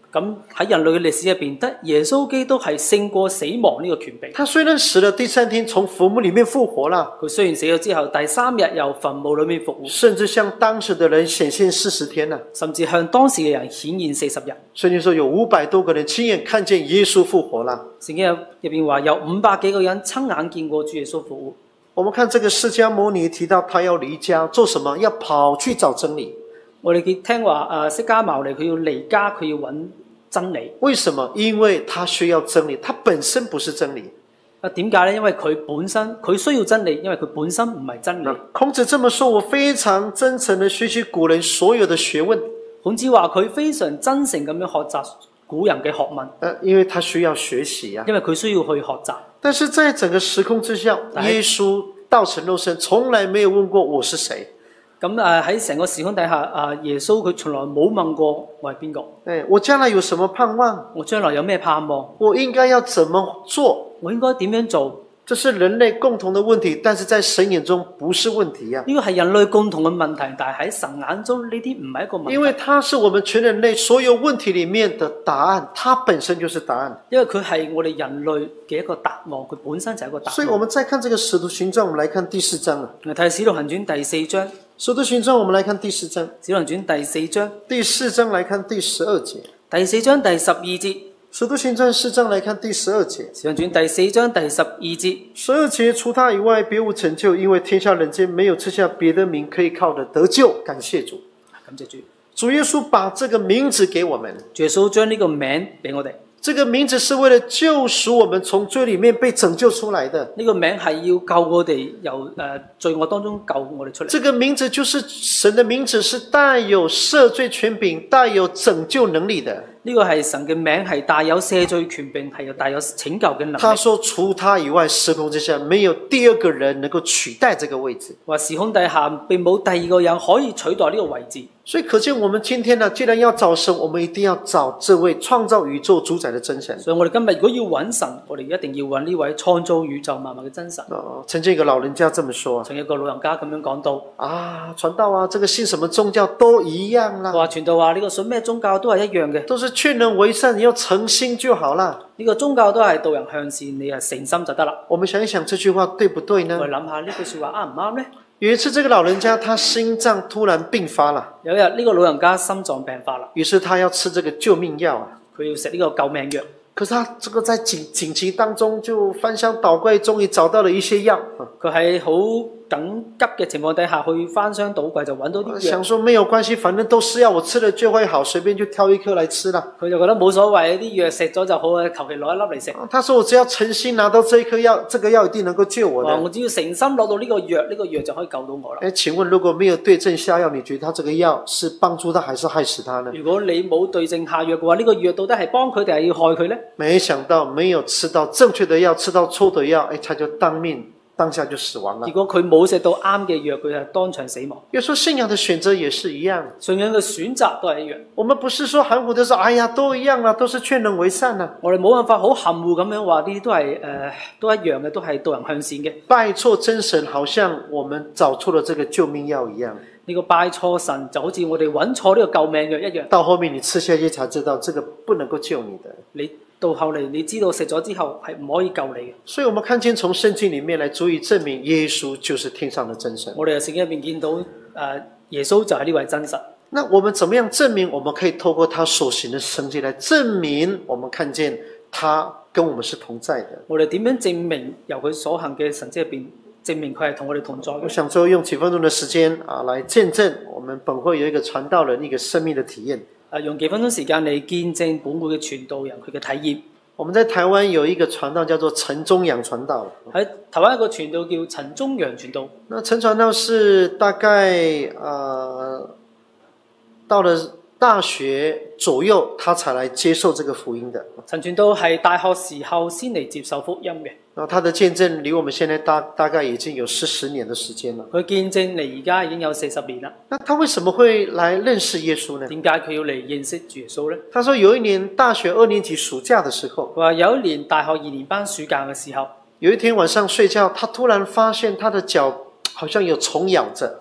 咁喺人類嘅歷史入邊，得耶穌基督係勝過死亡呢個權柄。 他雖然死了，第三天從墳墓裡面復活了， 佢雖然死咗之後，第三日由墳墓裏面復活， 甚至向當時的人顯現四十天了， 甚至向當時嘅人顯現四十日。 聖經說有五百多個人親眼看見耶穌復活了。 聖經入入邊話有五百幾個人親眼見過主耶穌復活。 我們看這個釋迦牟尼提到他要離家做什麼？要跑去找真理。 我哋聽話誒釋迦牟尼佢要離家，佢要揾真理。 為什麼？因為他需要真理，他本身不是真理。 啊，點解呢？因為佢本身佢需要真理，因為佢本身唔係真理。 孔子這麼說，我非常真誠地學習古人所有的學問。 孔子話佢非常真誠咁樣學習古人嘅學問。 呃，因為他需要學習啊， 因為佢需要去學習。 但是在整個時空之下，耶穌道成肉身，從來沒有問過我是誰。 咁誒喺成個時空底下，啊耶穌佢從來冇問過我係邊個。 誒，我將來有什麼盼望？ 我將來有咩盼望？ 我應該要怎麼做？ 我應該點樣做？ 這是人類共同的問題，但是在神眼中不是問題啊。 呢個係人類共同嘅問題，但係喺神眼中呢啲唔係一個問題。 因為它是我們全人類所有問題裡面的答案，它本身就是答案。 因為佢係我哋人類嘅一個答案，佢本身就係一個答案。 所以我們再看這個使徒行傳，我們來看第四章啊。 嚟睇使徒行傳第四章。 使徒行傳，我們來看第四章。 使徒行傳第四章。 第四章來看第十二節。 第四章第十二節。 使徒行傳四章來看第十二節。 使徒行傳第四章第十二節。 十二節，除他以外別無拯救，因為天下人間沒有賜下別的名可以靠的得救。感謝主， 感謝主。 主耶穌把這個名字給我們， 主耶穌將呢個名俾我哋。 這個名字是為了救贖我們從罪裡面被拯救出來的。 呢個名係要救我哋由誒罪惡當中救我哋出嚟。 這個名字就是神的名字，是帶有赦罪權柄、帶有拯救能力的。 呢個係神嘅名，係帶有赦罪權柄，係有帶有拯救嘅能力。 他說除他以外，時空之下沒有第二個人能夠取代這個位置。 話時空底下並冇第二個人可以取代呢個位置。 所以可見我們今天呢，既然要找神，我們一定要找這位創造宇宙主宰的真神。 所以我哋今日如果要揾神，我哋一定要揾呢位創造宇宙萬物嘅真神。 哦，曾經有個老人家這麼說， 曾經有個老人家咁樣講到啊，傳道啊，這個信什麼宗教都一樣啦。 話傳道話呢個信咩宗教都係一樣嘅， 都是勸人為善，你要誠心就好啦。 呢個宗教都係導人向善，你係誠心就得啦。 我們想一想這句話對不對呢？ 我哋諗下呢句說話啱唔啱呢？ 有一次，這個老人家他心臟突然病發了。 有一日，呢個老人家心臟病發啦， 於是他要吃這個救命藥啊。 佢要食呢個救命藥。 可是他這個在緊緊急當中就翻箱倒櫃，終於找到了一些藥。 佢喺好緊急嘅情況底下，去翻箱倒櫃就揾到啲藥。 想說沒有關係，反正都是藥，我吃了就會好，隨便就挑一顆來吃啦。 佢就覺得冇所謂，啲藥食咗就好啊，求其攞一粒嚟食。 他說我只要誠心拿到這一顆藥，這個藥一定能夠救我的。 我只要誠心攞到呢個藥，呢個藥就可以救到我啦。 誒，請問如果沒有對症下藥，你覺得他這個藥是幫助他還是害死他呢？ 如果你冇對症下藥嘅話，呢個藥到底係幫佢定係要害佢呢？ 沒想到沒有吃到正確的藥，吃到錯的藥，誒，他就當命。當下就死亡了。 結果佢冇食到啱嘅藥，佢係當場死亡。 有時候信仰的選擇也是一樣， 信仰嘅選擇都係一樣。 我們不是說含糊的說，哎呀，都一樣啦，都是勸人為善啦。 我哋冇辦法好含糊咁樣話呢啲都係誒、呃、都一樣嘅，都係導人向善嘅。 拜錯真神，好像我們找錯了這個救命藥一樣。 呢個拜錯神就好似我哋揾錯呢個救命藥一樣。 到後面你吃下去才知道，這個不能夠救你的。 你到後嚟你知道食咗之後係唔可以救你嘅。 所以我們看見從聖經裡面來足以證明耶穌就是天上的真神。 我哋喺聖經入面見到誒、呃、耶穌就係呢位真神。 那我們怎麼樣證明？我們可以透過他所行的神蹟來證明我們看見他跟我們是同在的。 我哋點樣證明由佢所行嘅神蹟入邊證明佢係同我哋同在嘅？ 我想最後用幾分鐘的時間啊，來見證我們本會有一個傳道人一個生命的體驗。 誒，用幾分鐘時間嚟見證本會嘅傳道人佢嘅體驗。 我們在台灣有一個傳道叫做陳宗陽傳道。 喺台灣一個傳道叫陳宗陽傳道。 那陳傳道是大概呃到了大學左右，他才來接受這個福音的。 陳傳道係大學時候先嚟接受福音嘅。 然後他的見證離我們現在大大概已經有四十年的時間了。 佢見證嚟而家已經有四十年啦。 那他為什麼會來認識耶穌呢？ 點解佢要嚟認識主耶穌呢？ 他說有一年大學二年級暑假的時候， 佢話有一年大學二年班暑假嘅時候， 有一天晚上睡覺，他突然發現他的腳好像有蟲咬着。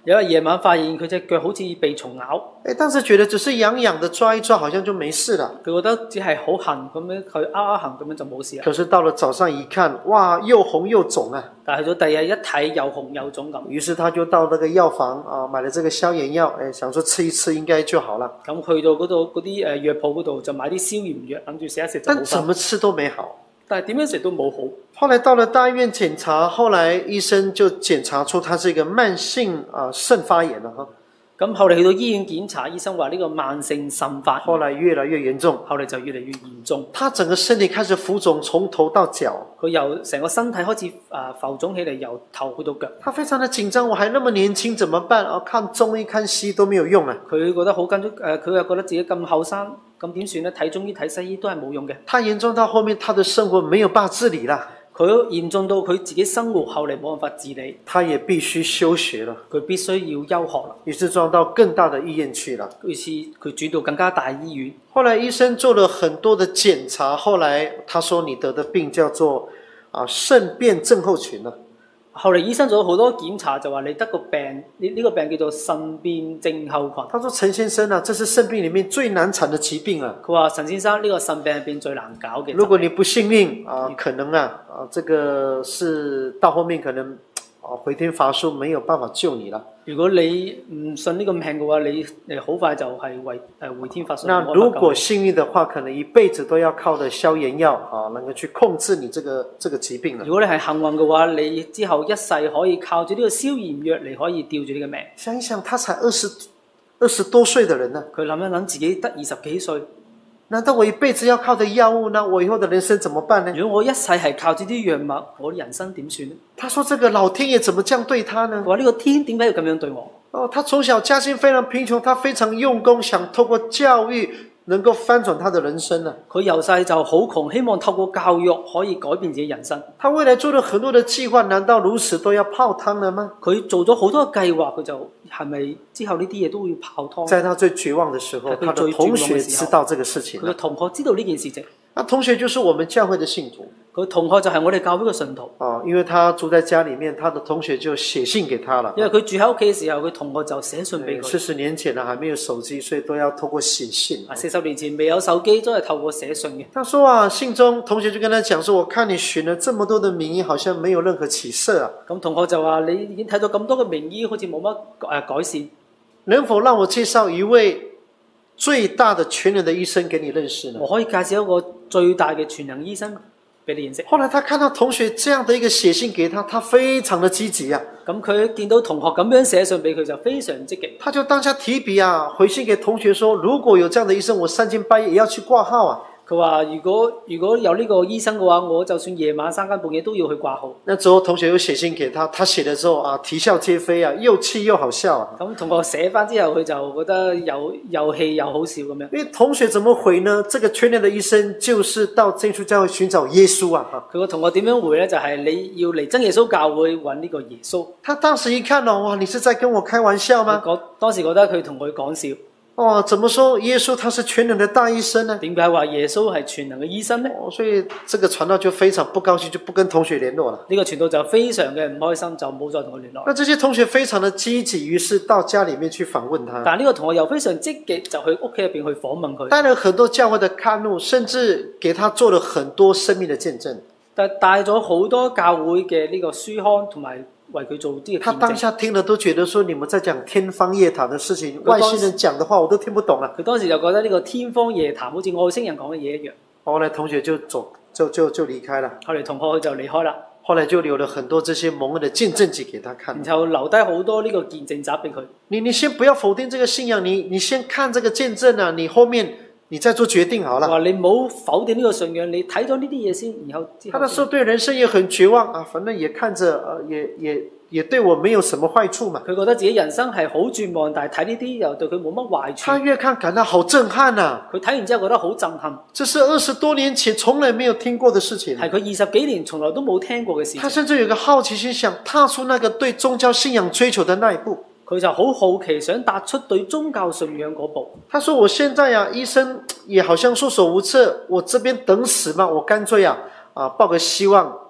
有日夜晚發現佢隻腳好似被蟲咬， 哎，當時覺得只是癢癢的抓一抓，好像就沒事了。 佢覺得只係好痕咁樣，佢拗拗痕咁樣就冇事啦。 可是到了早上一看，哇，又紅又腫啊！ 但係去到第二日一睇又紅又腫咁， 於是他就到那個藥房啊，買了這個消炎藥，哎，想說吃一吃應該就好了。 咁去到嗰度嗰啲誒藥鋪嗰度就買啲消炎藥，諗住食一食就好但怎麼吃都沒好。 但係點樣食都冇好。 後來到了大醫院檢查，後來醫生就檢查出他是一個慢性啊腎發炎了哈。 咁後嚟去到醫院檢查，醫生話呢個慢性腎發炎， 後來越來越嚴重， 後嚟就越嚟越嚴重。 他整個身體開始浮腫，從頭到腳。 佢由成個身體開始誒浮腫起嚟，由頭去到腳。 他非常的緊張，我還那麼年輕，怎麼辦啊？看中醫看西醫都沒有用啊。 佢覺得好緊張，誒佢又覺得自己咁後生，咁點算呢？睇中醫睇西醫都係冇用嘅。 他嚴重到後面，他的生活沒有辦法自理啦。 佢嚴重到佢自己生活後嚟冇辦法自理， 他也必須休學了。 佢必須要休學啦。 於是轉到更大的醫院去了。 於是佢轉到更加大醫院。 後來醫生做了很多的檢查，後來他說你得的病叫做啊腎變症候群啦。 後嚟醫生做咗好多檢查，就話你得個病，呢、這、呢個病叫做腎變症候群。 他說陳先生啊，這是腎病裡面最難纏的疾病啊。 佢話陳先生呢、這個腎病入邊最難搞嘅。 如果你不幸運啊，可能啊啊，這個是到後面可能啊回天乏術，沒有辦法救你了。 如果你唔信呢個命嘅話，你誒好快就係為誒回天乏術。 那如果幸運的話，可能一輩子都要靠着消炎藥啊，能夠去控制你這個這個疾病了。 如果你係幸運嘅話，你之後一世可以靠住呢個消炎藥嚟可以吊住呢個命。 想一想，他才二十二十多歲的人呢、啊， 佢諗一諗自己得二十幾歲。 難道我一輩子要靠着藥物呢？我以後的人生怎麼辦呢？ 如果我一世係靠住啲藥物，我人生點算呢？ 他說：這個老天爺怎麼這樣對他呢？ 我話呢個天點解要咁樣對我？ 哦，他從小家境非常貧窮，他非常用功，想透過教育能夠翻轉他的人生呢。 佢由細就好窮，希望透過教育可以改變自己人生。 他未來做了很多的計劃，難道如此都要泡湯了嗎？ 佢做咗好多計劃，佢就係咪之後呢啲嘢都要泡湯？ 在他最絕望的時候，他的同學知道這個事情。 佢嘅同學知道呢件事情。 那同學就是我們教會的信徒。 佢同學就係我哋教會嘅信徒。 哦，因為他住在家裡面，他的同學就寫信給他了。 因為佢住喺屋企嘅時候，佢同學就寫信俾佢。 四十年前呢，還沒有手機，所以都要透過寫信。 啊，四十年前未有手機，都係透過寫信嘅。 他說啊，信中同學就跟他講說，我看你選了這麼多的名醫，好像沒有任何起色啊。 咁同學就話：你已經睇到咁多嘅名醫，好似冇乜誒改善。 能否讓我介紹一位最大的全能的醫生給你認識呢？ 我可以介紹一個最大嘅全能醫生俾你認識。 後來他看到同學這樣的一個寫信給他，他非常的積極啊。 咁佢見到同學咁樣寫信俾佢，就非常積極。 他就當下提筆啊，回信給同學說：如果有這樣的醫生，我三更半夜也要去掛號啊。 佢話：如果如果有呢個醫生嘅話，我就算夜晚三更半夜都要去掛號。 那之後同學又寫信給他，他寫了之後啊，啼笑皆非啊，又氣又好笑啊。 咁同學寫翻之後，佢就覺得又又氣又好笑咁樣。 因為同學怎麼回呢？這個全能的醫生就是到真耶穌教會尋找耶穌啊！ 佢個同學點樣回呢？就係、是、你要嚟真耶穌教會揾呢個耶穌。 他當時一看哦，哇！你是在跟我開玩笑嗎？ 我當時覺得佢同佢講笑。 哦，怎麼說耶穌他是全能的大醫生呢？ 點解話耶穌係全能嘅醫生呢？ 哦，所以這個傳道就非常不高興，就不跟同學聯絡了。 呢個傳道就非常嘅唔開心，就冇再同佢聯絡。 那這些同學非常的積極，於是到家裡面去訪問他。 但呢個同學又非常積極，就去屋企入邊去訪問佢， 帶了很多教會的刊物，甚至給他做了很多生命的見證。 但帶咗好多教會嘅呢個書刊同埋。為佢做啲嘅見證。 他當下聽了都覺得說，你們在講天方夜譚的事情，外星人講的話我都聽不懂啊。 佢當時就覺得呢個天方夜譚，好似外星人講嘅嘢一樣。 後來同學就走，就就就離開了。 後來同學佢就離開啦。 後來就留了很多這些蒙恩的見證集給他看。 然後留低好多呢個見證集俾佢。 你你先不要否定這個信仰，你你先看這個見證啊，你後面你再做決定好了。 話你唔好否定呢個信仰，你睇咗呢啲嘢先，然後之後。 他那時候對人生也很絕望啊，反正也看着，呃，也也。也對我沒有什麼壞處嘛。 佢覺得自己人生係好絕望，但係睇呢啲又對佢冇乜壞處。 他越看感到好震撼啊！ 佢睇完之後覺得好震撼。 這是二十多年前從來沒有聽過的事情。 係佢二十幾年從來都冇聽過嘅事情。 他甚至有個好奇心，想踏出那個對宗教信仰追求的那一步。 佢就好好奇，想踏出對宗教信仰嗰步。 他說：我現在呀、啊，醫生也好像束手無策，我這邊等死嘛，我乾脆啊啊，抱個希望。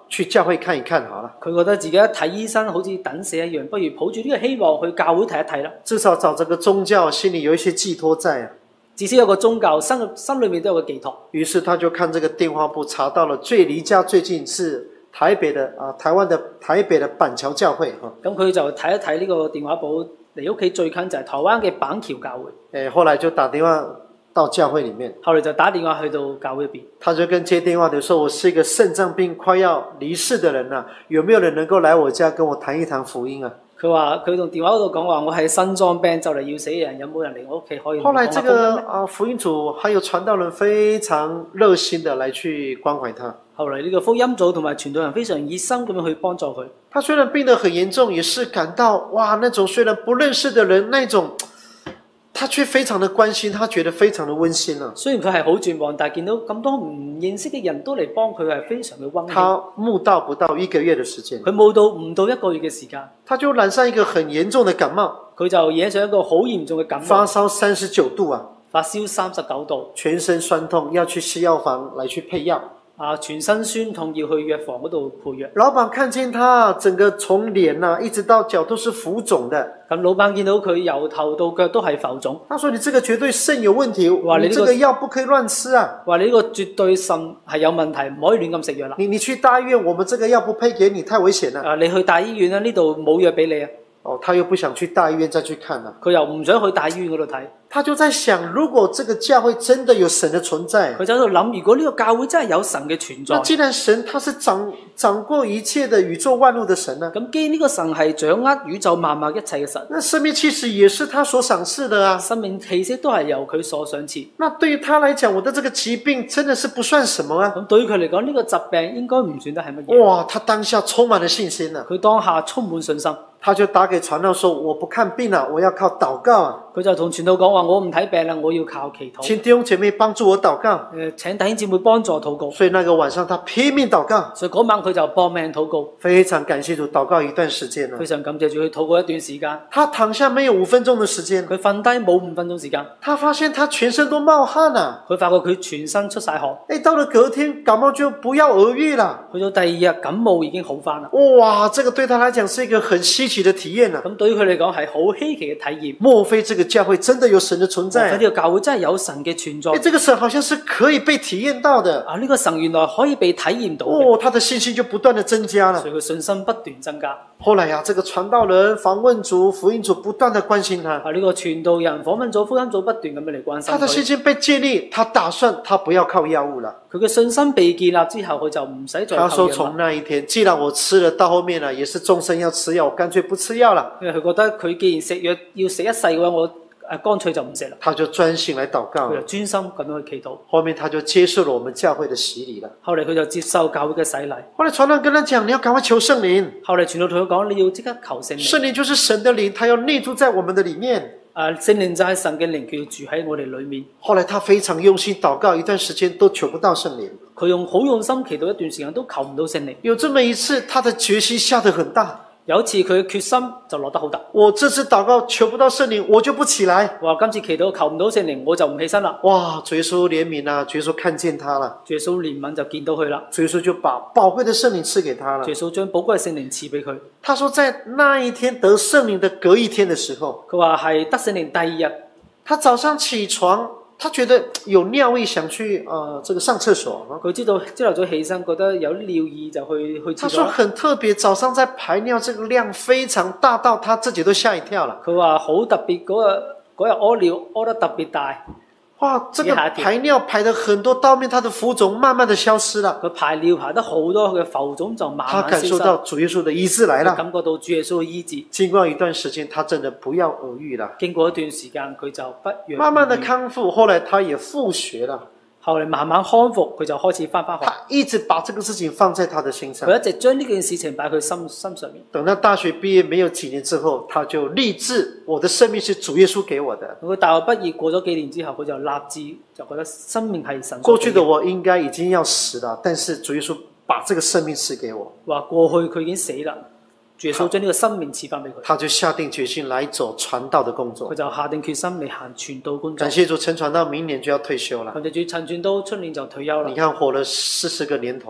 去教會看一看好了。 佢覺得自己一睇醫生好似等死一樣，不如抱住呢個希望去教會睇一睇啦。 至少找這個宗教，心裡有一些寄託在啊。 至少有個宗教，心心裏面都有個寄託。 於是他就看這個電話簿，查到了最離家最近是台北的啊，台灣的台北的板橋教會哈。 咁佢就睇一睇呢個電話簿，離屋企最近就係台灣嘅板橋教會。 誒，後來就打電話到教會裡面， 後來就打電話去到教會入邊。 他就跟接電話的說：我是一個腎臟病快要離世的人啊，有沒有人能夠來我家跟我談一談福音啊？ 佢話佢同電話嗰度講話，我係心臟病就嚟要死嘅人，有冇人嚟我屋企可以講下福音呢？後來這個啊福音組還有傳道人非常熱心的來去關懷他。 後來呢個福音組同埋傳道人非常熱心咁樣去幫助佢。 他雖然病得很嚴重，也是感到哇，那種雖然不認識的人，那種他卻非常的關心，他覺得非常的溫馨啊。 雖然佢係好絕望，但係見到咁多唔認識嘅人都嚟幫佢，係非常嘅溫馨。 他慕道不到一個月的時間， 佢慕道唔到一個月嘅時間， 他就染上一個很嚴重的感冒， 佢就惹上一個好嚴重嘅感冒， 發燒三十九度啊， 發燒三十九度， 全身酸痛，要去西藥房來去配藥。 啊！全身酸痛，要去藥房嗰度配藥。 老闆看見他整個從臉啊一直到腳都是浮腫的。 咁老闆見到佢由頭到腳都係浮腫。 他說：你這個絕對腎有問題， 話你呢個你這個藥不可以亂吃啊！ 話你呢個絕對腎係有問題，唔可以亂咁食藥啦。 你你去大醫院，我們這個藥不配給你，太危險啦！ 啊，你去大醫院啦，呢度冇藥俾你啊！ 哦，他又不想去大醫院再去看啦。 佢又唔想去大醫院嗰度睇。 他就在想，如果這個教會真的有神的存在， 佢就喺度諗，如果呢個教會真係有神嘅存在， 那既然神他是掌掌過一切的宇宙萬物的神呢？ 咁既然呢個神係掌握宇宙萬物一切嘅神， 那生命氣息也是他所賞賜的啊！ 生命氣息都係由佢所賞賜。 那對於他來講，我的這個疾病真的是不算什麼啊！ 咁對於佢嚟講，呢個疾病應該唔算得係乜嘢。 哇！他當下充滿了信心啊！ 佢當下充滿信心。 他就打給傳道說：我不看病了，我要靠禱告啊！ 佢就同傳道講話：我唔睇病啦，我要靠祈禱。 請弟兄姐妹幫助我禱告。 誒，請弟兄姊妹幫助禱告。 所以那個晚上，他拼命禱告。 所以嗰晚佢就搏命禱告。 非常感謝主，禱告一段時間啦。 非常感謝主，佢禱告一段時間。 他躺下沒有五分鐘的時間， 佢瞓低冇五分鐘時間。 他發現他全身都冒汗啦。 佢發覺佢全身出晒汗。 誒，到了隔天感冒就不藥而愈啦。 去到第二日感冒已經好返啦。 哇，這個對他來講是一個很稀奇的體驗啊。 咁對於佢嚟講係好稀奇嘅體驗。 莫非這個教會真的有神的存在？ 莫非呢個教會真係有神嘅存在？ 誒，這個神好像是可以被體驗到的。 啊，呢個神原來可以被體驗到。 哦，他的信心就不斷的增加了。 所以佢信心不斷增加。 後來呀、啊，這個傳道人、訪問組、福音組不斷的關心他。 啊，呢個傳道人、訪問組、福音組不斷咁樣嚟關心佢。 他的信心被建立，他打算他不要靠藥物了。 佢嘅信心被建立之後，佢就唔使再靠藥物。 他說：從那一天，既然我吃了，到後面呢，也是終身要吃藥，我乾脆不吃藥了。 因為佢覺得佢既然食藥要食一世嘅話，我誒乾脆就唔食啦。 他就專心來禱告， 佢就專心咁樣去祈禱。 後面他就接受了我們教會的洗禮了。 後嚟佢就接受教會嘅洗禮。 後來傳道跟他講：你要趕快求聖靈。 後嚟傳道同佢講：你要即刻求聖靈。 聖靈就是神的靈，他要內住在我們的裡面。 誒，聖靈就係神嘅靈，佢要住喺我哋裡面。 後來他非常用心禱告，一段時間都求不到聖靈。 佢用好用心祈禱一段時間都求唔到聖靈。 有這麼一次，他的決心下得很大。 有一次佢嘅決心就落得好大。 我這次禱告求不到聖靈，我就不起來。 話今次祈禱求唔到聖靈，我就唔起身啦。 哇！主耶穌憐憫啊，主耶穌看見他了。 主耶穌憐憫就見到佢啦。 主耶穌就把寶貴的聖靈賜給他了。 主耶穌將寶貴嘅聖靈賜俾佢。 他說在那一天得聖靈的隔一天的時候， 佢話係得聖靈第二日， 他早上起床，他覺得有尿意，想去呃這個上廁所。 佢知道朝頭早起身覺得有尿意就去去廁所。 他說很特別，早上在排尿，這個量非常大到他自己都嚇一跳了。 佢話好特別，嗰日嗰日屙尿屙得特別大。 哇！這個排尿排得很多，到面他的浮腫慢慢的消失了。 佢排尿排得好多，佢嘅浮腫就慢慢消失。 他感受到主耶穌的醫治來了， 感覺到主耶穌嘅醫治。 經過一段時間，他真的不藥而愈了。 經過一段時間，佢就不藥而愈。 慢慢的康復，後來他也復學了。 後來慢慢康復，佢就開始返返學。 他一直把這個事情放在他的心上。 佢一直將呢件事情擺喺佢心心上面。 等到大學畢業沒有幾年之後，他就立志：我的生命是主耶穌給我的。 佢大學畢業過咗幾年之後，佢就立志就覺得生命係神。 過去的我應該已經要死了，但是主耶穌把這個生命賜給我。 話過去佢已經死啦。主耶穌將呢個生命賜翻俾佢， 他就下定決心來走傳道的工作。 佢就下定決心嚟行傳道工作。 感謝主，陳傳道明年就要退休了。 感謝主，陳傳道出年就退休啦。 你看活了四十個年頭，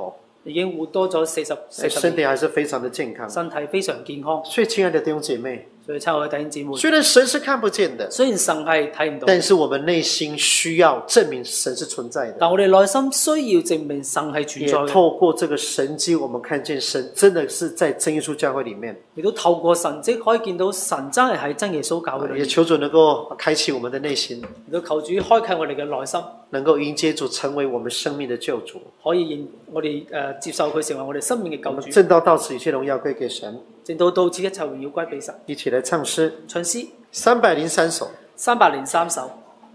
已經活多咗四十四十身體年， 还是非常的健康。 身體非常健康。 所以，亲爱的弟兄姐妹， 所以親愛嘅弟兄姊妹， 虽然神是看不见的， 雖然神係睇唔到， 但是我們內心需要證明神是存在的。 但我哋內心需要證明神係存也在嘅， 透過這個神蹟，我們看見神真的是在真耶穌教會裏面。 亦都透過神蹟可以見到神真係喺真耶穌教會裏也面， 求主能夠開啟我們的內心， 亦都求主開啟我哋嘅內心， 能夠迎接主成為我們生命的救主。 可以認我哋誒、呃、接受佢成為我哋生命嘅我們救主。 正道到此，一切榮耀歸給神。 正到到此一切榮耀歸俾神。 一起來唱詩唱詩三百零三首。 三百零三首。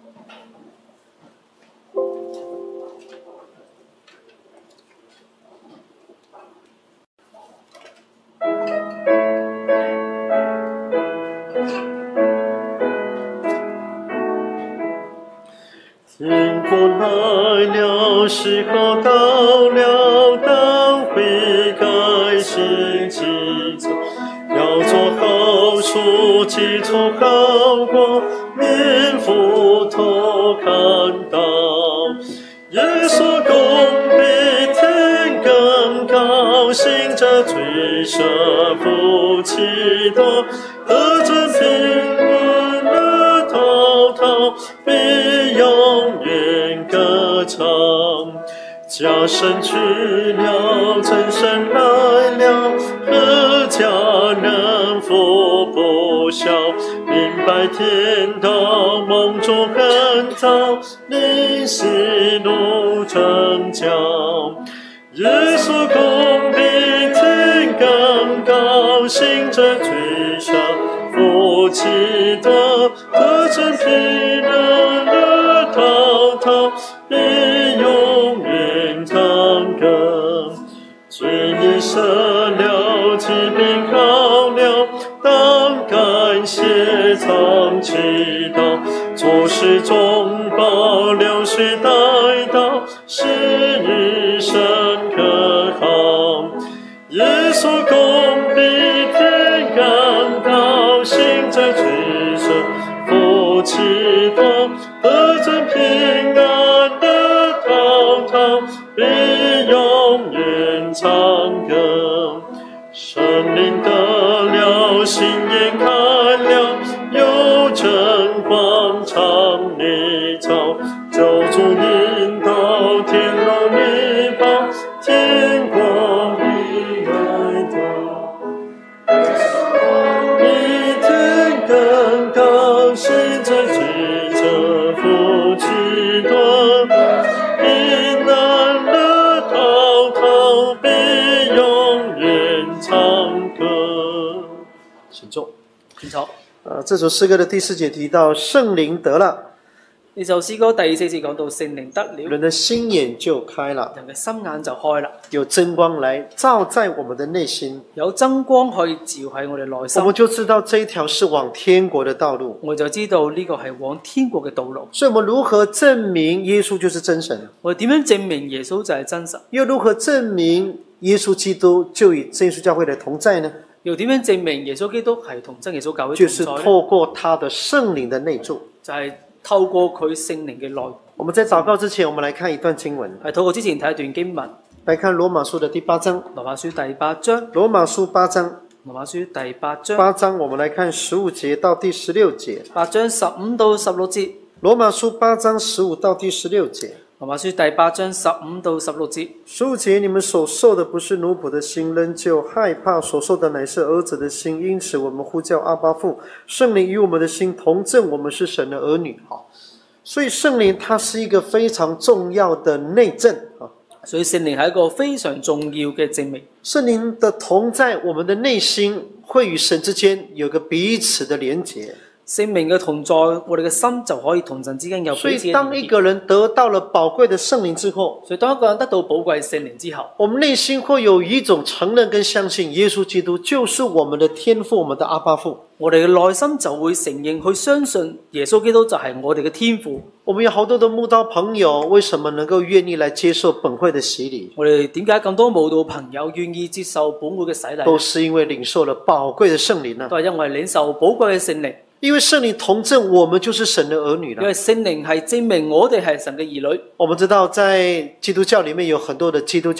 天國來了，時候到了，當悔改心祈求，要做好書記出好果，免斧頭看到。耶穌公比天更高，行者罪赦福氣多，得真平安樂滔滔，必永遠歌唱。假神去了，真神來了，何家能復不孝？明白天道，夢中很早，靈喜怒成教。耶穌公比天更高，行者罪赦福氣多，得真平安樂滔滔，必永遠唱歌。罪孽赦了，疾病好了，當感謝常祈禱，做事中保流水代禱，是一生可好。耶穌公比天更高，行者罪赦福氣多，得真平安樂滔滔，必永遠唱歌。聖靈得了，心眼開了，有真光常你照，救主引導，天路你跑，天國已來到。比天更高，行者罪赦福氣多，平安樂滔滔，必永遠唱歌。請坐。 請坐。 呃，這首詩歌的第四節提到聖靈得了， 呢首詩歌第四節講到聖靈得了， 人的心眼就開了， 人嘅心眼就開啦， 有真光來照在我們的內心， 有真光可以照喺我哋內心， 我們就知道這一條是往天國的道路。 我就知道呢個係往天國嘅道路。 所以我們如何證明耶穌就是真神？ 我哋點樣證明耶穌就係真神？ 又如何證明耶穌基督就與真耶穌教會的同在呢？ 又點樣證明耶穌基督係同真耶穌教會就是同在呢？ 透過他的聖靈的內住。 就係透過佢聖靈嘅內。 我們在禱告之前，我們來看一段經文， 係禱告之前睇一段經文， 來看羅馬書的第八章。 羅馬書第八章， 羅馬書八章， 羅馬書第八章， 八章我們來看十五節到第十六節。 八章十五到十六節。 羅馬書八章十五到第十六節。 羅馬書第八章十五到十六節。 十五節，你們所受的不是奴僕的心，仍舊害怕；所受的乃是兒子的心。因此，我們呼叫阿爸父。聖靈與我們的心同證，我們是神的兒女。好，所以聖靈它是一個非常重要的內證啊。 所以聖靈係一個非常重要嘅證明。 聖靈的同在，我們的內心會與神之間有個彼此的連結。 聖靈嘅同在，我哋嘅心就可以同神之間有彼此嘅連結。 所以當一個人得到了寶貴的聖靈之後， 所以當一個人得到寶貴聖靈之後， 我們內心會有一種承認跟相信耶穌基督就是我們的天父，我們的阿爸父。 我哋嘅內心就會承認去相信耶穌基督就係我哋嘅天父。 我們有好多的慕道朋友，為什麼能夠願意來接受本會的洗禮？ 我哋點解咁多慕道朋友願意接受本會嘅洗禮？ 都是因為領受了寶貴的聖靈啊！ 都係因為領受寶貴嘅聖靈。 因為聖靈同證，我們就是神的兒女了。 因為聖靈係證明我哋係神嘅兒女。 我們知道在基督教裏面有很多的基督教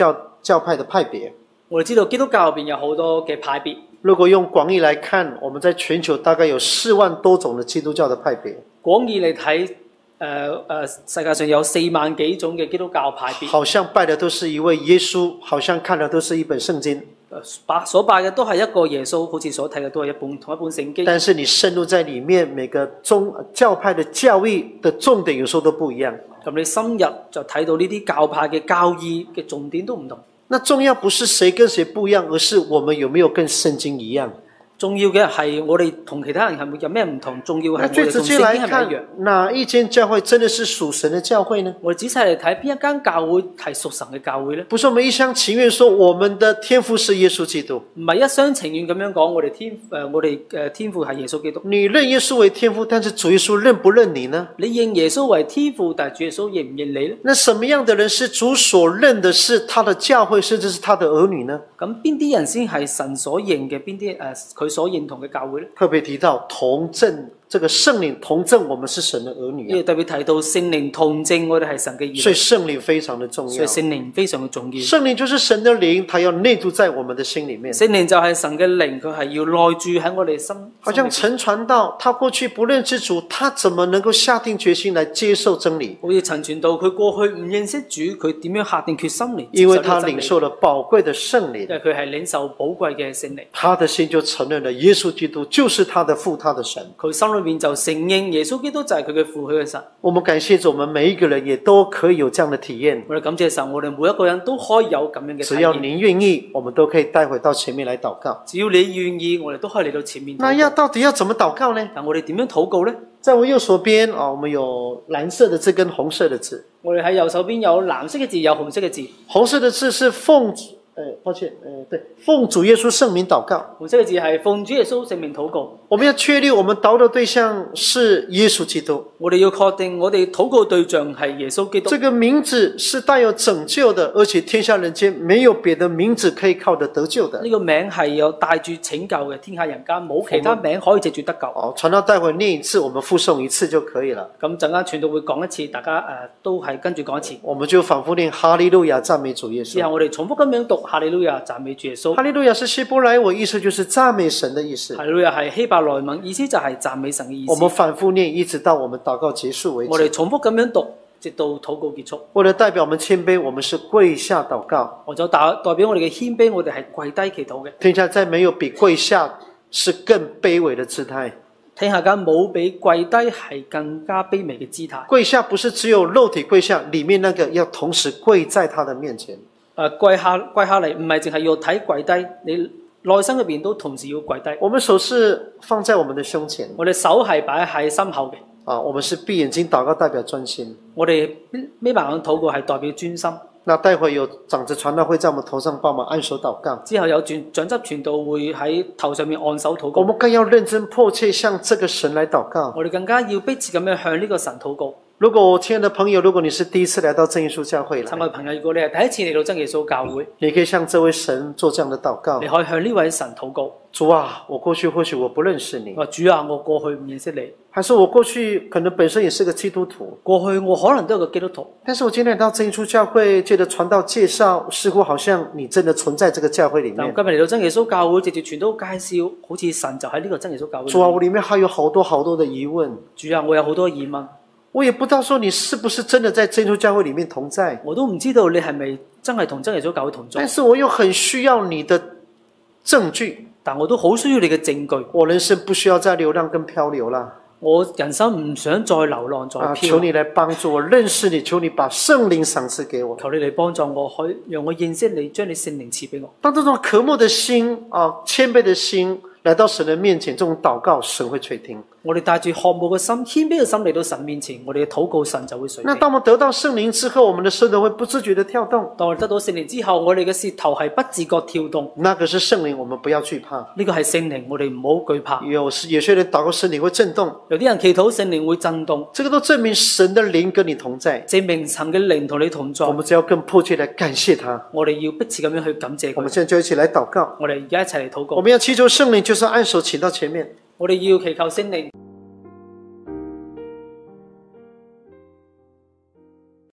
教派的派別。 我哋知道基督教入邊有好多嘅派別。 如果用廣義來看，我們在全球大概有四萬多種的基督教的派別。 廣義嚟睇，誒誒，世界上有四萬幾種嘅基督教派別。 好像拜的都是一位耶穌，好像看的都是一本聖經。 拜所拜嘅都係一個耶穌，好似所睇嘅都係一本同一本聖經。 但是你深入在裡面，每個宗教派的教義的重點有時候都不一樣。 咁你深入就睇到呢啲教派嘅教義嘅重點都唔同。 那重要不是誰跟誰不一樣，而是我們有沒有跟聖經一樣。重要嘅係我哋同其他人係咪有咩唔同？重要係我哋同聖經係咪一樣？哪一間教會真的是屬神的教會呢？我哋仔細嚟睇邊一間教會係屬神嘅教會呢？不是我們一廂情願說我們的天父是耶穌基督，唔係一廂情願咁樣講，我哋天誒、呃、我哋誒天父係耶穌基督。你認耶穌為天父，但是主耶穌認不認你呢？你認耶穌為天父，但係主耶穌認唔認你呢？那什麼樣的人是主所認的是他的教會，甚至是他的兒女呢？咁邊啲人先係神所認嘅？邊啲誒佢所認同嘅教會呢？特別提到同證，這個聖靈同證我們是神的兒女、啊。特別提到聖靈同證我哋係神嘅兒女。所以聖靈非常的重要。所以聖靈非常嘅重要。聖靈就是神的靈，它要內住在我們的心裡面。聖靈就係神嘅靈，佢係要內住喺我哋心。好像陳傳道，他過去不認識主，他怎麼能夠下定決心來接受真理？好似陳傳道，佢過去唔認識主，佢點樣下定決心嚟？因為他領受了寶貴的聖靈。因為佢係領受寶貴嘅聖靈，他的心就承認了耶穌基督就是他的父，他的神。佢心裏面就承認耶穌基督就係佢嘅父，佢嘅神。我們感謝主，我們每一個人也都可以有這樣的體驗。我哋感謝神，我哋每一個人都可以有咁樣嘅體驗。只要您願意，我們都可以帶回到前面來禱告。只要你願意，我哋都可以嚟到前面禱告。那要到底要怎麼禱告呢？但我哋點樣禱告呢？在我右手邊啊，我們有藍色的字跟紅色的字。我哋喺右手邊有藍色嘅字，有紅色嘅字。紅色的字是奉。誒，抱歉，誒，對，奉主耶穌聖名禱告。紅色嘅字係奉主耶穌聖名禱告。我們要確立我們禱告對象是耶穌基督。我哋要確定我哋禱告對象係耶穌基督。這個名字是帶有拯救的，而且天下人間沒有別的名字可以靠得得救的。呢個名係有帶住拯救嘅，天下人間冇其他名可以藉住得救。哦，傳道待會念一次，我們複誦一次就可以了。咁陣間傳道會講一次，大家誒、呃、都係跟住講一次。我們就反覆念哈利路亞讚美主耶穌。之後我哋重複咁樣讀哈利路亞讚美主耶穌。哈利路亞是希伯來文，意思就是讚美神的意思。哈利路亞係希伯來文，意思就係讚美神嘅意思。我們反覆念，一直到我們禱告結束為止。我哋重複咁樣讀，直到禱告結束。為了代表我們謙卑，我們是跪下禱告。我就代代表我哋嘅謙卑，我哋係跪低祈禱嘅。天下再沒有比跪下是更卑微的姿態。天下間冇比跪低係更加卑微嘅姿態。跪下不是只有肉體跪下，裡面那個要同時跪在他的面前。誒、呃，跪下跪下嚟唔係淨係要睇跪低，你內心入邊都同時要跪低。我們手是放在我們的胸前，我哋手係擺喺心口嘅。啊，我們是閉眼睛禱告，代表專心。我哋眯埋眼禱告係代表專心。那待會有長子傳道會在我們頭上幫忙按手禱告。之後有長長執傳道會喺頭上面按手禱告。我們更要認真迫切向這個神來禱告。我哋更加要迫切咁樣向呢個神禱告。如果我親愛的朋友，如果你是第一次來到真耶穌教會，親愛的朋友，如果你係第一次嚟到真耶穌教會，你可以向這位神做這樣的禱告。你可以向呢位神禱告。主啊，我過去或許我不認識你。主啊，我過去唔認識你。還是我過去可能本身也是個基督徒。過去我可能都係個基督徒，但是我今天來到真耶穌教會，借着傳道介紹，似乎好像你真的存在這個教會裏面。今日嚟到真耶穌教會，直接傳道介紹，好似神就喺呢個真耶穌教會。主啊，我裏面還有好多好多的疑問。主啊，我有好多疑問。我也不知道說你是不是真的在真耶穌教會裏面同在。我都唔知道你係咪真係同真耶穌教會同在。但是我又很需要你的證據。但我都好需要你嘅證據。我人生不需要再流浪跟漂流啦。我人生唔想再流浪再漂、啊。求你來幫助我認識你，求你把聖靈賞賜給我。求你嚟幫助我，可以讓我認識你，將你聖靈賜俾我。當這種渴慕的心啊，謙卑的心來到神的面前，這種禱告神會垂聽。我哋帶住渴慕嘅心、謙卑嘅心嚟到神面前，我哋嘅禱告神就會垂聽。那當我們得到聖靈之後，我們的舌頭會不自覺的跳動。當我哋得到聖靈之後，我哋嘅舌頭係不自覺跳動。那個是聖靈，我們不要懼怕。呢個係聖靈，我哋唔好懼怕。有有些人禱告聖靈會震動，有啲人祈禱聖靈會震動。這個都證明神的靈跟你同在，證明神嘅靈同你同在。我們只要更迫切地感謝他。我哋要迫切咁樣去感謝佢。我們現在就一起來禱告。我哋而家一齊嚟禱告。我們要祈求聖靈，就是按手請到前面。我哋要祈求聖靈。